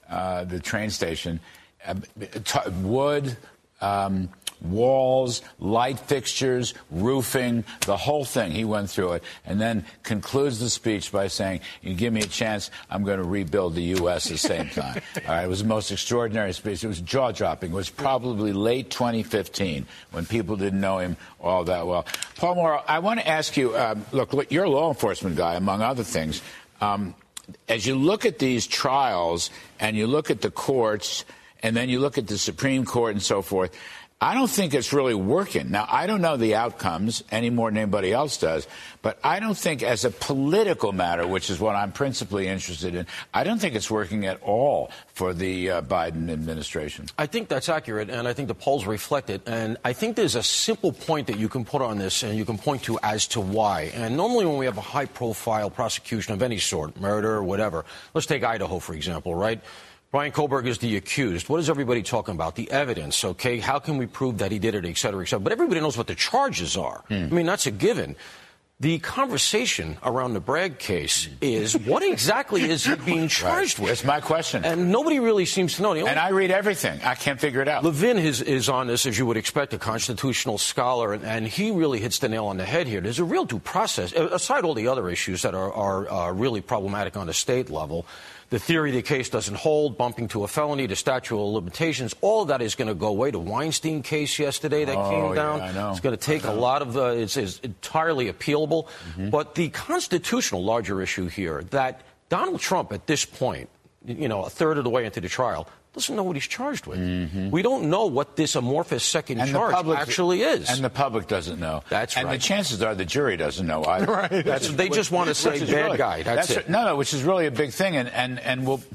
uh, the train station, uh, t- wood, um, walls, light fixtures, roofing, the whole thing. He went through it and then concludes the speech by saying, you give me a chance, I'm going to rebuild the U S at the same time. All right, it was the most extraordinary speech. It was jaw-dropping. It was probably late twenty fifteen when people didn't know him all that well. Paul Mauro, I want to ask you, um, look, look, you're a law enforcement guy, among other things. Um, as you look at these trials and you look at the courts and then you look at the Supreme Court and so forth, I don't think it's really working. Now, I don't know the outcomes any more than anybody else does, but I don't think as a political matter, which is what I'm principally interested in, I don't think it's working at all for the uh, Biden administration. I think that's accurate, and I think the polls reflect it. And I think there's a simple point that you can put on this and you can point to as to why. And normally when we have a high-profile prosecution of any sort, murder or whatever, let's take Idaho, for example, right? Brian Kohlberg is the accused. What is everybody talking about? The evidence, okay? How can we prove that he did it, et cetera, et cetera? But everybody knows what the charges are. Mm. I mean, that's a given. The conversation around the Bragg case is what exactly is he being charged right. with? That's my question. And nobody really seems to know. And I read everything. I can't figure it out. Levin is, is on this, as you would expect, a constitutional scholar, and, and he really hits the nail on the head here. There's a real due process, aside all the other issues that are, are uh, really problematic on the state level. The theory the case doesn't hold, bumping to a felony, the statute of limitations, all of that is going to go away. The Weinstein case yesterday that oh, came down, yeah, I know. it's going to take a lot of, uh, it's, it's entirely appealable. Mm-hmm. But the constitutional larger issue here, that Donald Trump at this point, you know, a third of the way into the trial, doesn't know what he's charged with. Mm-hmm. We don't know what this amorphous second and charge public, actually is. And the public doesn't know. That's and right. And the chances are the jury doesn't know either. Right. That's, they just want to say bad really, guy. That's, that's it. No, no, which is really a big thing. And, and, and will,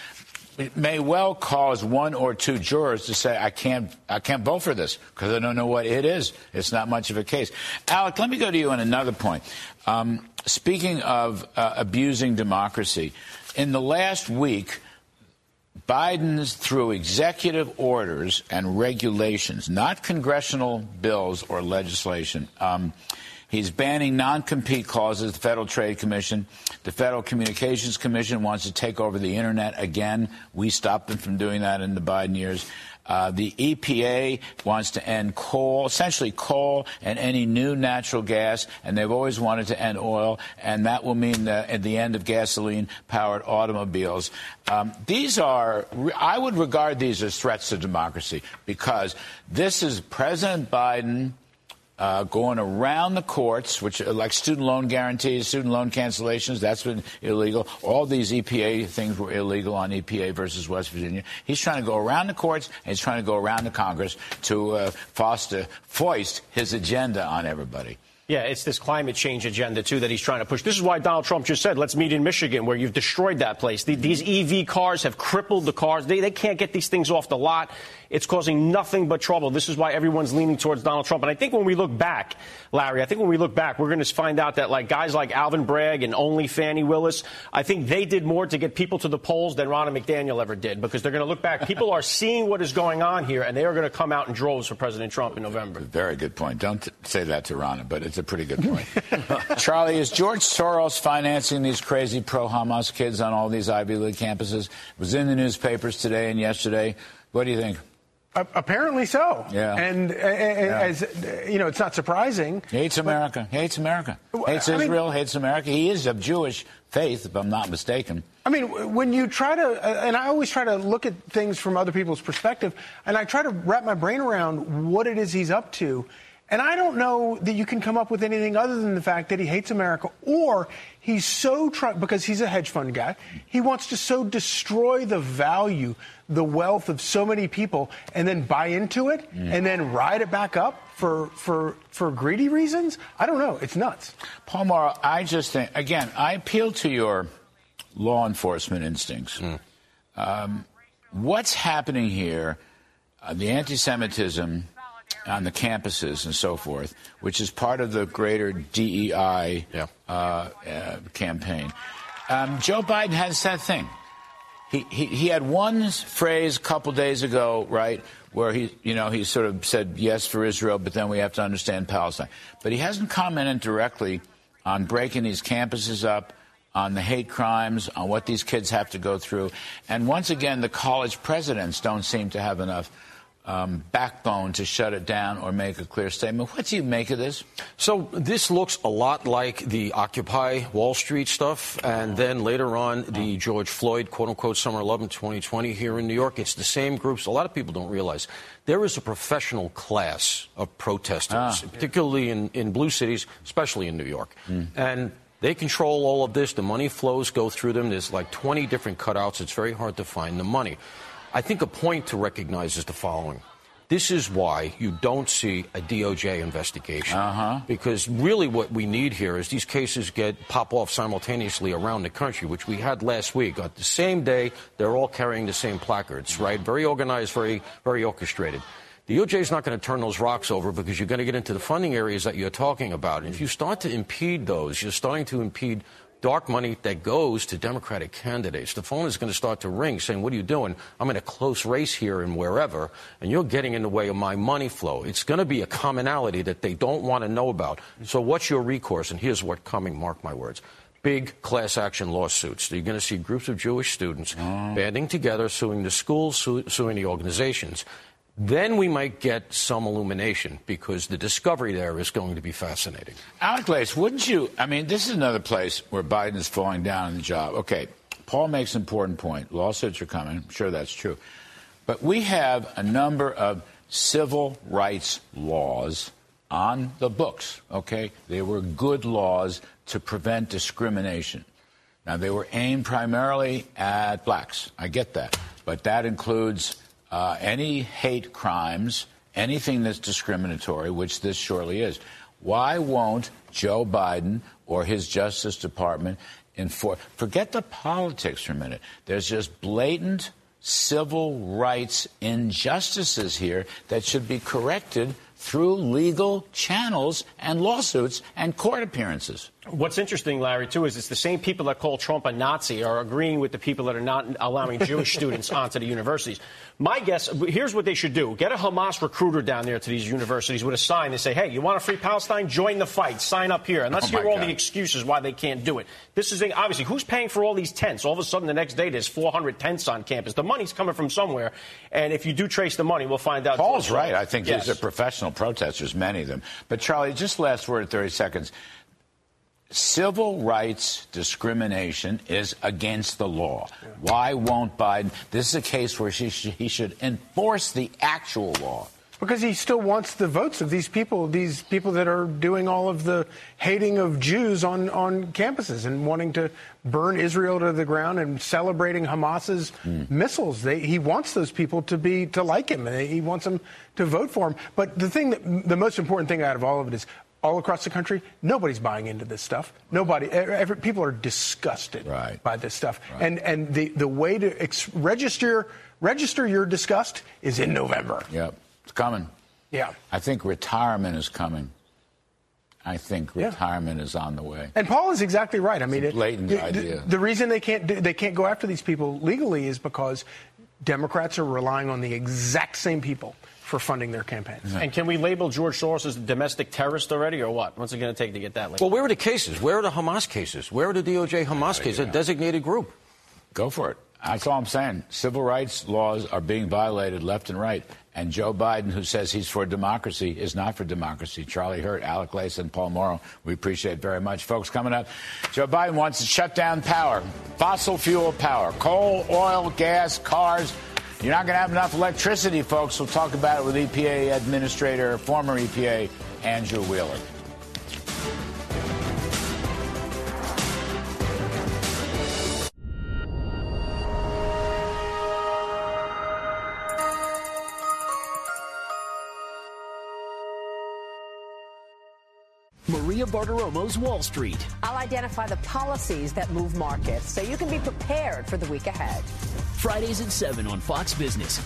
it may well cause one or two jurors to say, I can't, I can't vote for this because I don't know what it is. It's not much of a case. Alec, let me go to you on another point. Um, speaking of uh, abusing democracy, in the last week, Biden's, through executive orders and regulations, not congressional bills or legislation, um, he's banning non-compete clauses. The Federal Trade Commission, the Federal Communications Commission wants to take over the Internet again. We stopped them from doing that in the Biden years. Uh, the E P A wants to end coal, essentially coal and any new natural gas, and they've always wanted to end oil, and that will mean the, at the end of gasoline-powered automobiles. Um, these are, I would regard these as threats to democracy because this is President Biden Uh, going around the courts, which are like student loan guarantees, student loan cancellations, that's been illegal. All these E P A things were illegal on E P A versus West Virginia. He's trying to go around the courts, and he's trying to go around the Congress to uh, foster, foist his agenda on everybody. Yeah, it's this climate change agenda, too, that he's trying to push. This is why Donald Trump just said, let's meet in Michigan, where you've destroyed that place. The, these E V cars have crippled the cars. They, they can't get these things off the lot. It's causing nothing but trouble. This is why everyone's leaning towards Donald Trump. And I think when we look back, Larry, I think when we look back, we're going to find out that like guys like Alvin Bragg and only Fannie Willis, I think they did more to get people to the polls than Ronna McDaniel ever did, because they're going to look back. People are seeing what is going on here, and they are going to come out in droves for President Trump in November. Very good point. Don't t- say that to Ronna, but it's a pretty good point. Charlie, is George Soros financing these crazy pro-Hamas kids on all these Ivy League campuses? It was in the newspapers today and yesterday. What do you think? Uh, apparently so. Yeah. And, uh, yeah. as you know, it's not surprising. He hates America. He hates America. Hates I Israel, mean, hates America. He is of Jewish faith, if I'm not mistaken. I mean, when you try to, uh, and I always try to look at things from other people's perspective, and I try to wrap my brain around what it is he's up to. And I don't know that you can come up with anything other than the fact that he hates America, or he's so trying, because he's a hedge fund guy, he wants to so destroy the value, the wealth of so many people, and then buy into it, mm. and then ride it back up for for for greedy reasons. I don't know. It's nuts. Paul Mauro, I just think, again, I appeal to your law enforcement instincts. Mm. Um, what's happening here, uh, the anti-Semitism on the campuses and so forth, which is part of the greater D E I yeah. uh, uh, campaign. Um, Joe Biden has that thing. He, he he had one phrase a couple days ago, right, where he, you know, he sort of said yes for Israel, but then we have to understand Palestine. But he hasn't commented directly on breaking these campuses up, on the hate crimes, on what these kids have to go through. And once again, the college presidents don't seem to have enough Um, backbone to shut it down or make a clear statement. What do you make of this? So this looks a lot like the Occupy Wall Street stuff, and then later on the George Floyd, quote-unquote, Summer eleventh, twenty twenty here in New York. It's the same groups. A lot of people don't realize there is a professional class of protesters, ah. particularly in, in blue cities, especially in New York. Mm. And they control all of this. The money flows go through them. There's like twenty different cutouts. It's very hard to find the money. I think a point to recognize is the following. This is why you don't see a D O J investigation. Uh-huh. Because really what we need here is these cases get pop off simultaneously around the country, which we had last week. On the same day, they're all carrying the same placards, right? Very organized, very, very orchestrated. The D O J is not going to turn those rocks over because you're going to get into the funding areas that you're talking about. And if you start to impede those, you're starting to impede dark money that goes to Democratic candidates. The phone is going to start to ring saying, what are you doing? I'm in a close race here and wherever, and you're getting in the way of my money flow. It's going to be a commonality that they don't want to know about. So what's your recourse? And here's what's coming, mark my words. Big class action lawsuits. You're going to see groups of Jewish students oh. banding together, suing the schools, su- suing the organizations. Then we might get some illumination because the discovery there is going to be fascinating. Alec Lace, wouldn't you? I mean, this is another place where Biden is falling down in the job. Okay, Paul makes an important point. Lawsuits are coming. I'm sure that's true. But we have a number of civil rights laws on the books, okay? They were good laws to prevent discrimination. Now, they were aimed primarily at blacks. I get that. But that includes Uh, any hate crimes, anything that's discriminatory, which this surely is. Why won't Joe Biden or his Justice Department enforce? Forget the politics for a minute. There's just blatant civil rights injustices here that should be corrected through legal channels and lawsuits and court appearances. What's interesting, Larry, too, is it's the same people that call Trump a Nazi are agreeing with the people that are not allowing Jewish students onto the universities. My guess, here's what they should do. Get a Hamas recruiter down there to these universities with a sign. They say, hey, you want to free Palestine? Join the fight. Sign up here. And let's oh hear all God. the excuses why they can't do it. This is, obviously, who's paying for all these tents? All of a sudden, the next day, there's four hundred tents on campus. The money's coming from somewhere. And if you do trace the money, we'll find out. Paul's right. I think yes. these are professional protesters, many of them. But, Charlie, just last word in thirty seconds. Civil rights discrimination is against the law. Yeah. Why won't Biden? This is a case where she sh- he should enforce the actual law. Because he still wants the votes of these people, these people that are doing all of the hating of Jews on, on campuses and wanting to burn Israel to the ground and celebrating Hamas's mm. missiles. They, he wants those people to be to like him. He wants them to vote for him. But the thing that the most important thing out of all of it is, all across the country, nobody's buying into this stuff. Nobody. Every, people are disgusted right. by this stuff. Right. And and the, the way to ex- register register your disgust is in November. Yep. It's coming. Yeah. I think retirement is coming. I think yeah. retirement is on the way. And Paul is exactly right. I mean, it's a blatant it, idea. The, the reason they can't do, they can't go after these people legally is because Democrats are relying on the exact same people for funding their campaigns. Mm-hmm. And can we label George Soros as a domestic terrorist already, or what? What's it going to take to get that label? Well, where are the cases? Where are the Hamas cases? Where are the D O J Hamas cases? A designated group. Go for it. That's all I'm saying. Civil rights laws are being violated left and right. And Joe Biden, who says he's for democracy, is not for democracy. Charlie Hurt, Alec Lace, and Paul Morrow, we appreciate very much. Folks, coming up, Joe Biden wants to shut down power, fossil fuel power, coal, oil, gas, cars. You're not going to have enough electricity, folks. We'll talk about it with E P A Administrator, former E P A, Andrew Wheeler. Maria Bartiromo's Wall Street. I'll identify the policies that move markets so you can be prepared for the week ahead. Fridays at seven on Fox Business.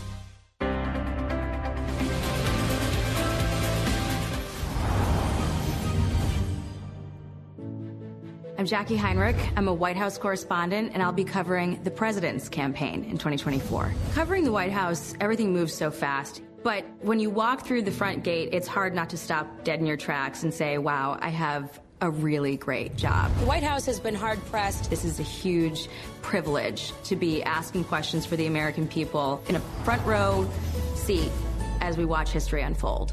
I'm Jackie Heinrich. I'm a White House correspondent, and I'll be covering the president's campaign in twenty twenty-four. Covering the White House, everything moves so fast. But when you walk through the front gate, it's hard not to stop dead in your tracks and say, wow, I have a really great job. The White House has been hard-pressed. This is a huge privilege to be asking questions for the American people in a front row seat as we watch history unfold.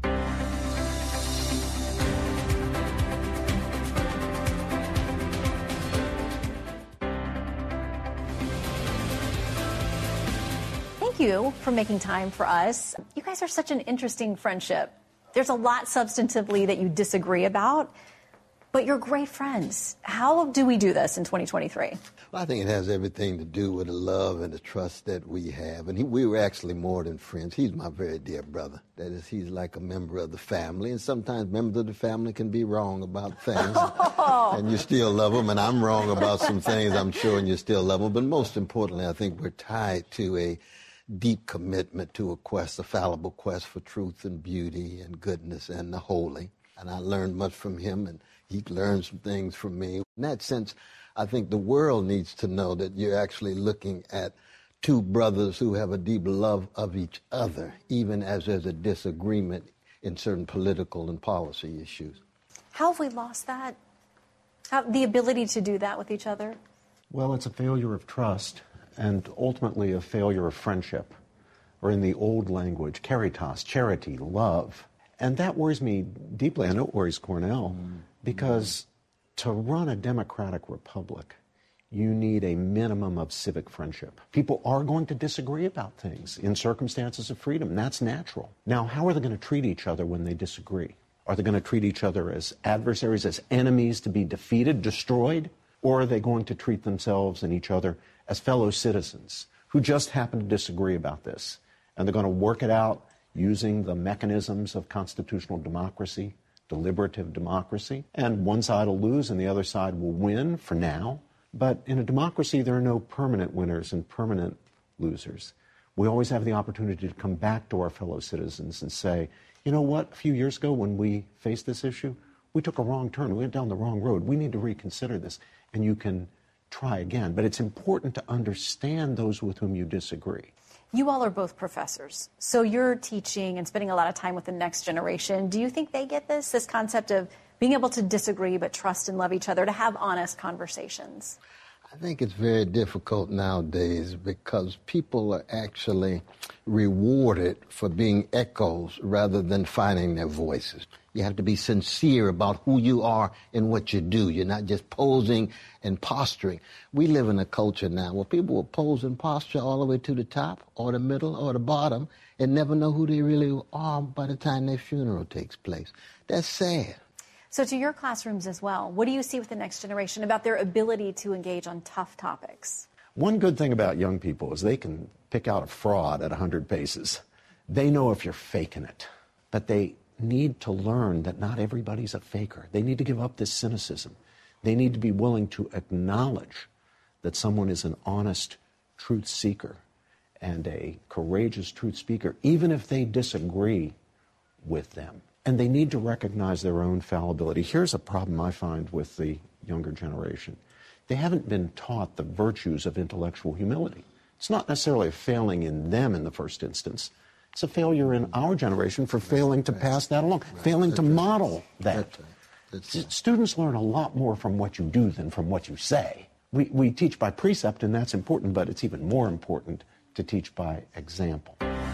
Thank you for making time for us. You guys are such an interesting friendship. There's a lot substantively that you disagree about, but you're great friends. How do we do this in twenty twenty-three? Well, I think it has everything to do with the love and the trust that we have. And he, we were actually more than friends. He's my very dear brother. That is, he's like a member of the family. And sometimes members of the family can be wrong about things. Oh. And you still love them. And I'm wrong about some things, I'm sure, and you still love them. But most importantly, I think we're tied to a deep commitment to a quest, a fallible quest for truth and beauty and goodness and the holy. And I learned much from him, and he learned some things from me. In that sense, I think the world needs to know that you're actually looking at two brothers who have a deep love of each other, even as there's a disagreement in certain political and policy issues. How have we lost that? How, the ability to do that with each other? Well, it's a failure of trust and ultimately a failure of friendship, or in the old language, caritas, charity, love. And that worries me deeply. I know it worries Cornell, mm. because to run a democratic republic, you need a minimum of civic friendship. People are going to disagree about things in circumstances of freedom. That's natural. Now, how are they going to treat each other when they disagree? Are they going to treat each other as adversaries, as enemies to be defeated, destroyed? Or are they going to treat themselves and each other as fellow citizens who just happen to disagree about this? And they're going to work it out using the mechanisms of constitutional democracy, deliberative democracy. And one side will lose and the other side will win for now. But in a democracy, there are no permanent winners and permanent losers. We always have the opportunity to come back to our fellow citizens and say, you know what, a few years ago when we faced this issue, we took a wrong turn. We went down the wrong road. We need to reconsider this. And you can try again. But it's important to understand those with whom you disagree. You all are both professors, so you're teaching and spending a lot of time with the next generation. Do you think they get this, this concept of being able to disagree but trust and love each other, to have honest conversations? I think it's very difficult nowadays because people are actually rewarded for being echoes rather than finding their voices. You have to be sincere about who you are and what you do. You're not just posing and posturing. We live in a culture now where people will pose and posture all the way to the top or the middle or the bottom and never know who they really are by the time their funeral takes place. That's sad. So to your classrooms as well, what do you see with the next generation about their ability to engage on tough topics? One good thing about young people is they can pick out a fraud at one hundred paces. They know if you're faking it, but they need to learn that not everybody's a faker. They need to give up this cynicism. They need to be willing to acknowledge that someone is an honest truth seeker and a courageous truth speaker, even if they disagree with them. And they need to recognize their own fallibility. Here's a problem I find with the younger generation. They haven't been taught the virtues of intellectual humility. It's not necessarily a failing in them in the first instance. It's a failure in our generation for failing to pass that along, failing to model that. Students learn a lot more from what you do than from what you say. We, we teach by precept, and that's important, but it's even more important to teach by example.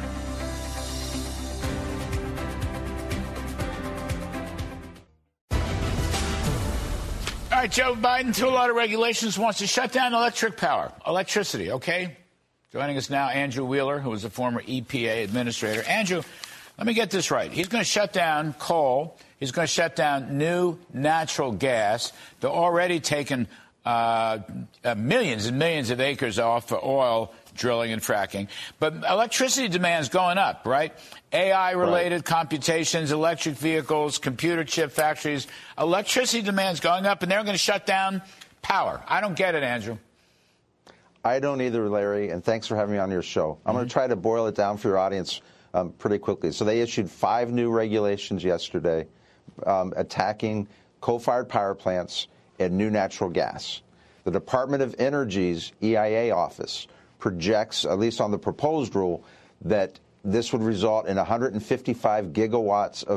All right, Joe Biden, through a lot of regulations, wants to shut down electric power, electricity, okay? Joining us now, Andrew Wheeler, who is a former E P A administrator. Andrew, let me get this right. He's going to shut down coal. He's going to shut down new natural gas. They're already taking uh, uh, millions and millions of acres off for oil drilling and fracking. But electricity demand is going up, right? A I-related right. computations, electric vehicles, computer chip factories. Electricity demand is going up, and they're going to shut down power. I don't get it, Andrew. I don't either, Larry, and thanks for having me on your show. I'm mm-hmm. going to try to boil it down for your audience um, pretty quickly. So they issued five new regulations yesterday um, attacking coal-fired power plants and new natural gas. The Department of Energy's E I A office projects, at least on the proposed rule, that this would result in one hundred fifty-five gigawatts of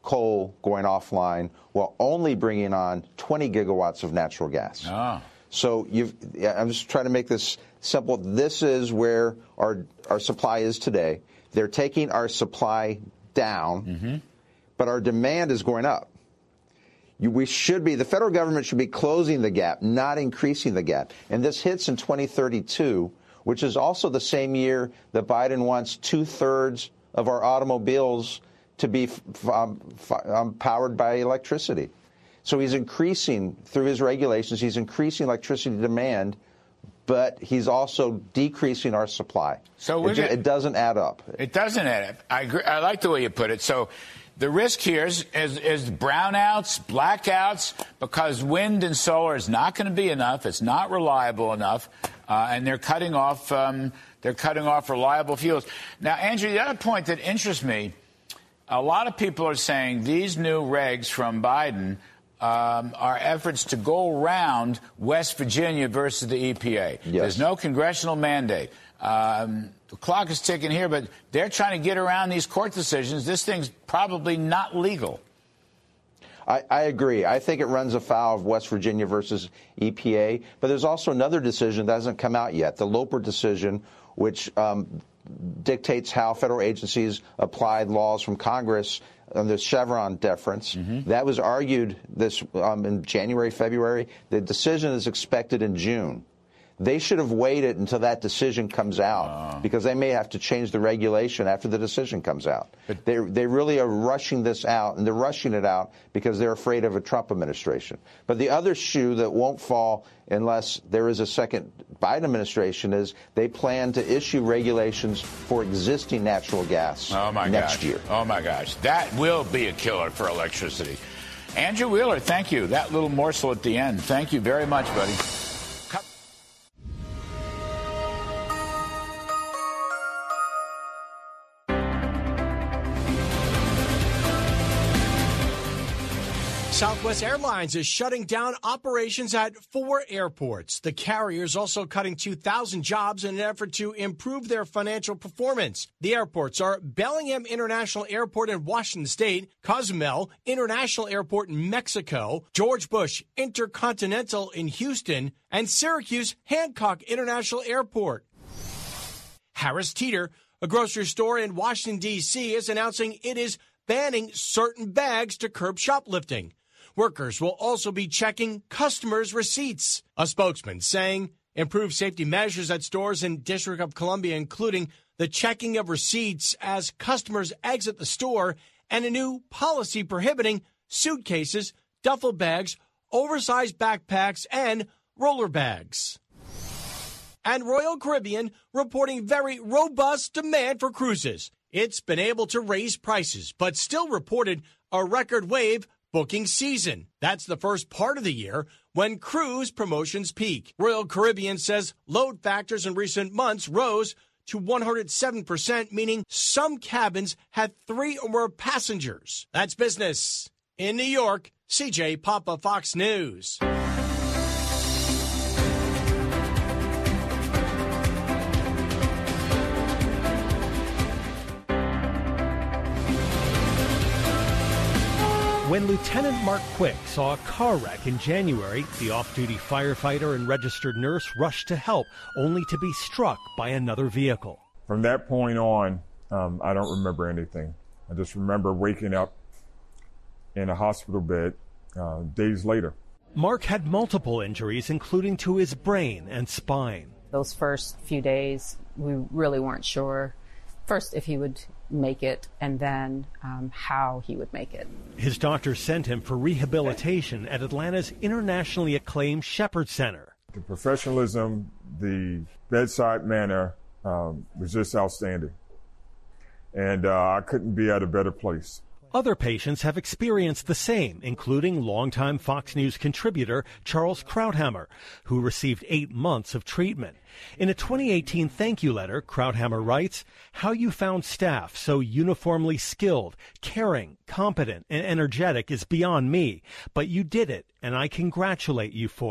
coal going offline while only bringing on twenty gigawatts of natural gas. Oh. So you've, I'm just trying to make this simple. This is where our, our supply is today. They're taking our supply down, mm-hmm. but our demand is going up. You, we should be, the federal government should be closing the gap, not increasing the gap. And this hits in twenty thirty-two, which is also the same year that Biden wants two-thirds of our automobiles to be f- um, f- um, powered by electricity. So he's increasing, through his regulations, he's increasing electricity demand, but he's also decreasing our supply. So it, ju- it doesn't add up. It doesn't add up. I agree. I like the way you put it. So the risk here is, is, is brownouts, blackouts, because wind and solar is not going to be enough. It's not reliable enough, uh, and they're cutting off. Um, they're cutting off reliable fuels. Now, Andrew, the other point that interests me, a lot of people are saying these new regs from Biden um, are efforts to go around West Virginia versus the E P A. Yes. There's no congressional mandate. Um, the clock is ticking here, but they're trying to get around these court decisions. This thing's probably not legal. I, I agree. I think it runs afoul of West Virginia versus E P A. But there's also another decision that hasn't come out yet, the Loper decision, which um, dictates how federal agencies applied laws from Congress under Chevron deference. Mm-hmm. That was argued this um, in January, February. The decision is expected in June. They should have waited until that decision comes out uh. because they may have to change the regulation after the decision comes out. But they they really are rushing this out, and they're rushing it out because they're afraid of a Trump administration. But the other shoe that won't fall unless there is a second Biden administration is they plan to issue regulations for existing natural gas oh my next gosh. year. Oh, my gosh. That will be a killer for electricity. Andrew Wheeler, thank you. That little morsel at the end. Thank you very much, buddy. Southwest Airlines is shutting down operations at four airports. The carrier is also cutting two thousand jobs in an effort to improve their financial performance. The airports are Bellingham International Airport in Washington State, Cozumel International Airport in Mexico, George Bush Intercontinental in Houston, and Syracuse Hancock International Airport. Harris Teeter, a grocery store in Washington, D C, is announcing it is banning certain bags to curb shoplifting. Workers will also be checking customers' receipts. A spokesman saying improved safety measures at stores in District of Columbia, including the checking of receipts as customers exit the store, and a new policy prohibiting suitcases, duffel bags, oversized backpacks, and roller bags. And Royal Caribbean reporting very robust demand for cruises. It's been able to raise prices, but still reported a record wave booking season. That's the first part of the year when cruise promotions peak. Royal Caribbean says load factors in recent months rose to one hundred seven percent, meaning some cabins had three or more passengers. That's business. In New York, C J Papa, Fox News. When Lieutenant Mark Quick saw a car wreck in January, the off-duty firefighter and registered nurse rushed to help, only to be struck by another vehicle. From that point on, um, I don't remember anything. I just remember waking up in a hospital bed uh, days later. Mark had multiple injuries, including to his brain and spine. Those first few days, we really weren't sure, first, if he would make it, and then um, how he would make it. His doctor sent him for rehabilitation at Atlanta's internationally acclaimed Shepherd Center. The professionalism, the bedside manner um, was just outstanding. And uh, I couldn't be at a better place. Other patients have experienced the same, including longtime Fox News contributor Charles Krauthammer, who received eight months of treatment. In a twenty eighteen thank you letter, Krauthammer writes, "How you found staff so uniformly skilled, caring, competent, and energetic is beyond me, but you did it, and I congratulate you for it.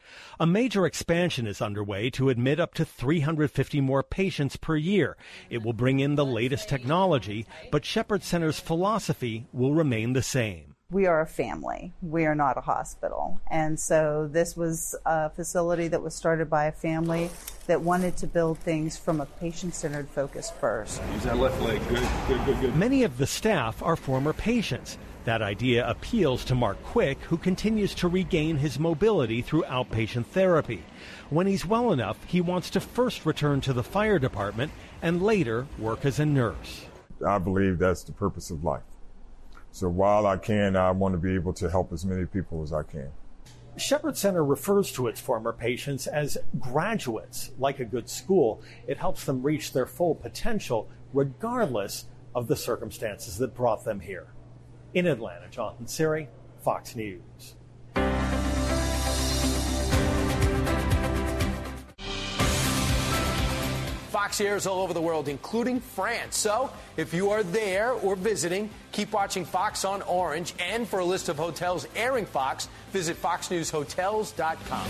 A major expansion is underway to admit up to three hundred fifty more patients per year. It will bring in the latest technology, but Shepherd Center's philosophy will remain the same. We are a family. We are not a hospital. And so this was a facility that was started by a family that wanted to build things from a patient-centered focus first. Use that left leg. Good, good, good, good. Many of the staff are former patients. That idea appeals to Mark Quick, who continues to regain his mobility through outpatient therapy. When he's well enough, he wants to first return to the fire department and later work as a nurse. I believe that's the purpose of life. So while I can, I want to be able to help as many people as I can. Shepherd Center refers to its former patients as graduates. Like a good school, it helps them reach their full potential regardless of the circumstances that brought them here. In Atlanta, Jonathan Siri, Fox News. Fox airs all over the world, including France. So if you are there or visiting, keep watching Fox on Orange. And for a list of hotels airing Fox, visit fox news hotels dot com.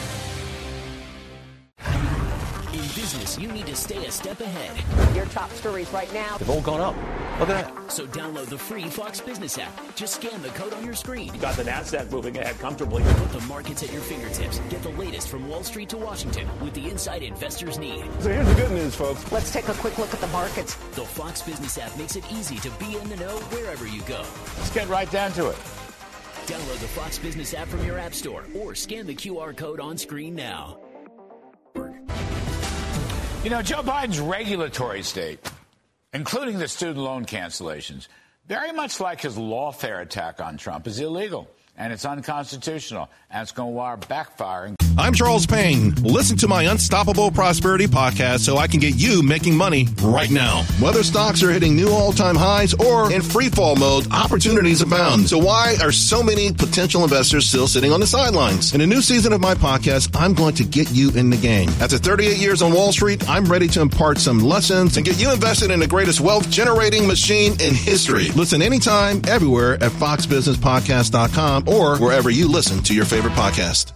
In business, you need to stay a step ahead. Your top stories right now. They've all gone up. Look at that. So download the free Fox Business app. Just scan the code on your screen. Got the NASDAQ moving ahead comfortably. Put the markets at your fingertips. Get the latest from Wall Street to Washington with the insight investors need. So here's the good news, folks. Let's take a quick look at the markets. The Fox Business app makes it easy to be in the know wherever you go. Let's get right down to it. Download the Fox Business app from your app store or scan the Q R code on screen now. You know, Joe Biden's regulatory state, including the student loan cancellations, very much like his lawfare attack on Trump, is illegal. And it's unconstitutional. And it's going to wind up backfiring. I'm Charles Payne. Listen to my Unstoppable Prosperity podcast so I can get you making money right now. Whether stocks are hitting new all-time highs or in free fall mode, opportunities abound. So why are so many potential investors still sitting on the sidelines? In a new season of my podcast, I'm going to get you in the game. After thirty-eight years on Wall Street, I'm ready to impart some lessons and get you invested in the greatest wealth-generating machine in history. Listen anytime, everywhere at fox business podcast dot com or wherever you listen to your favorite podcast.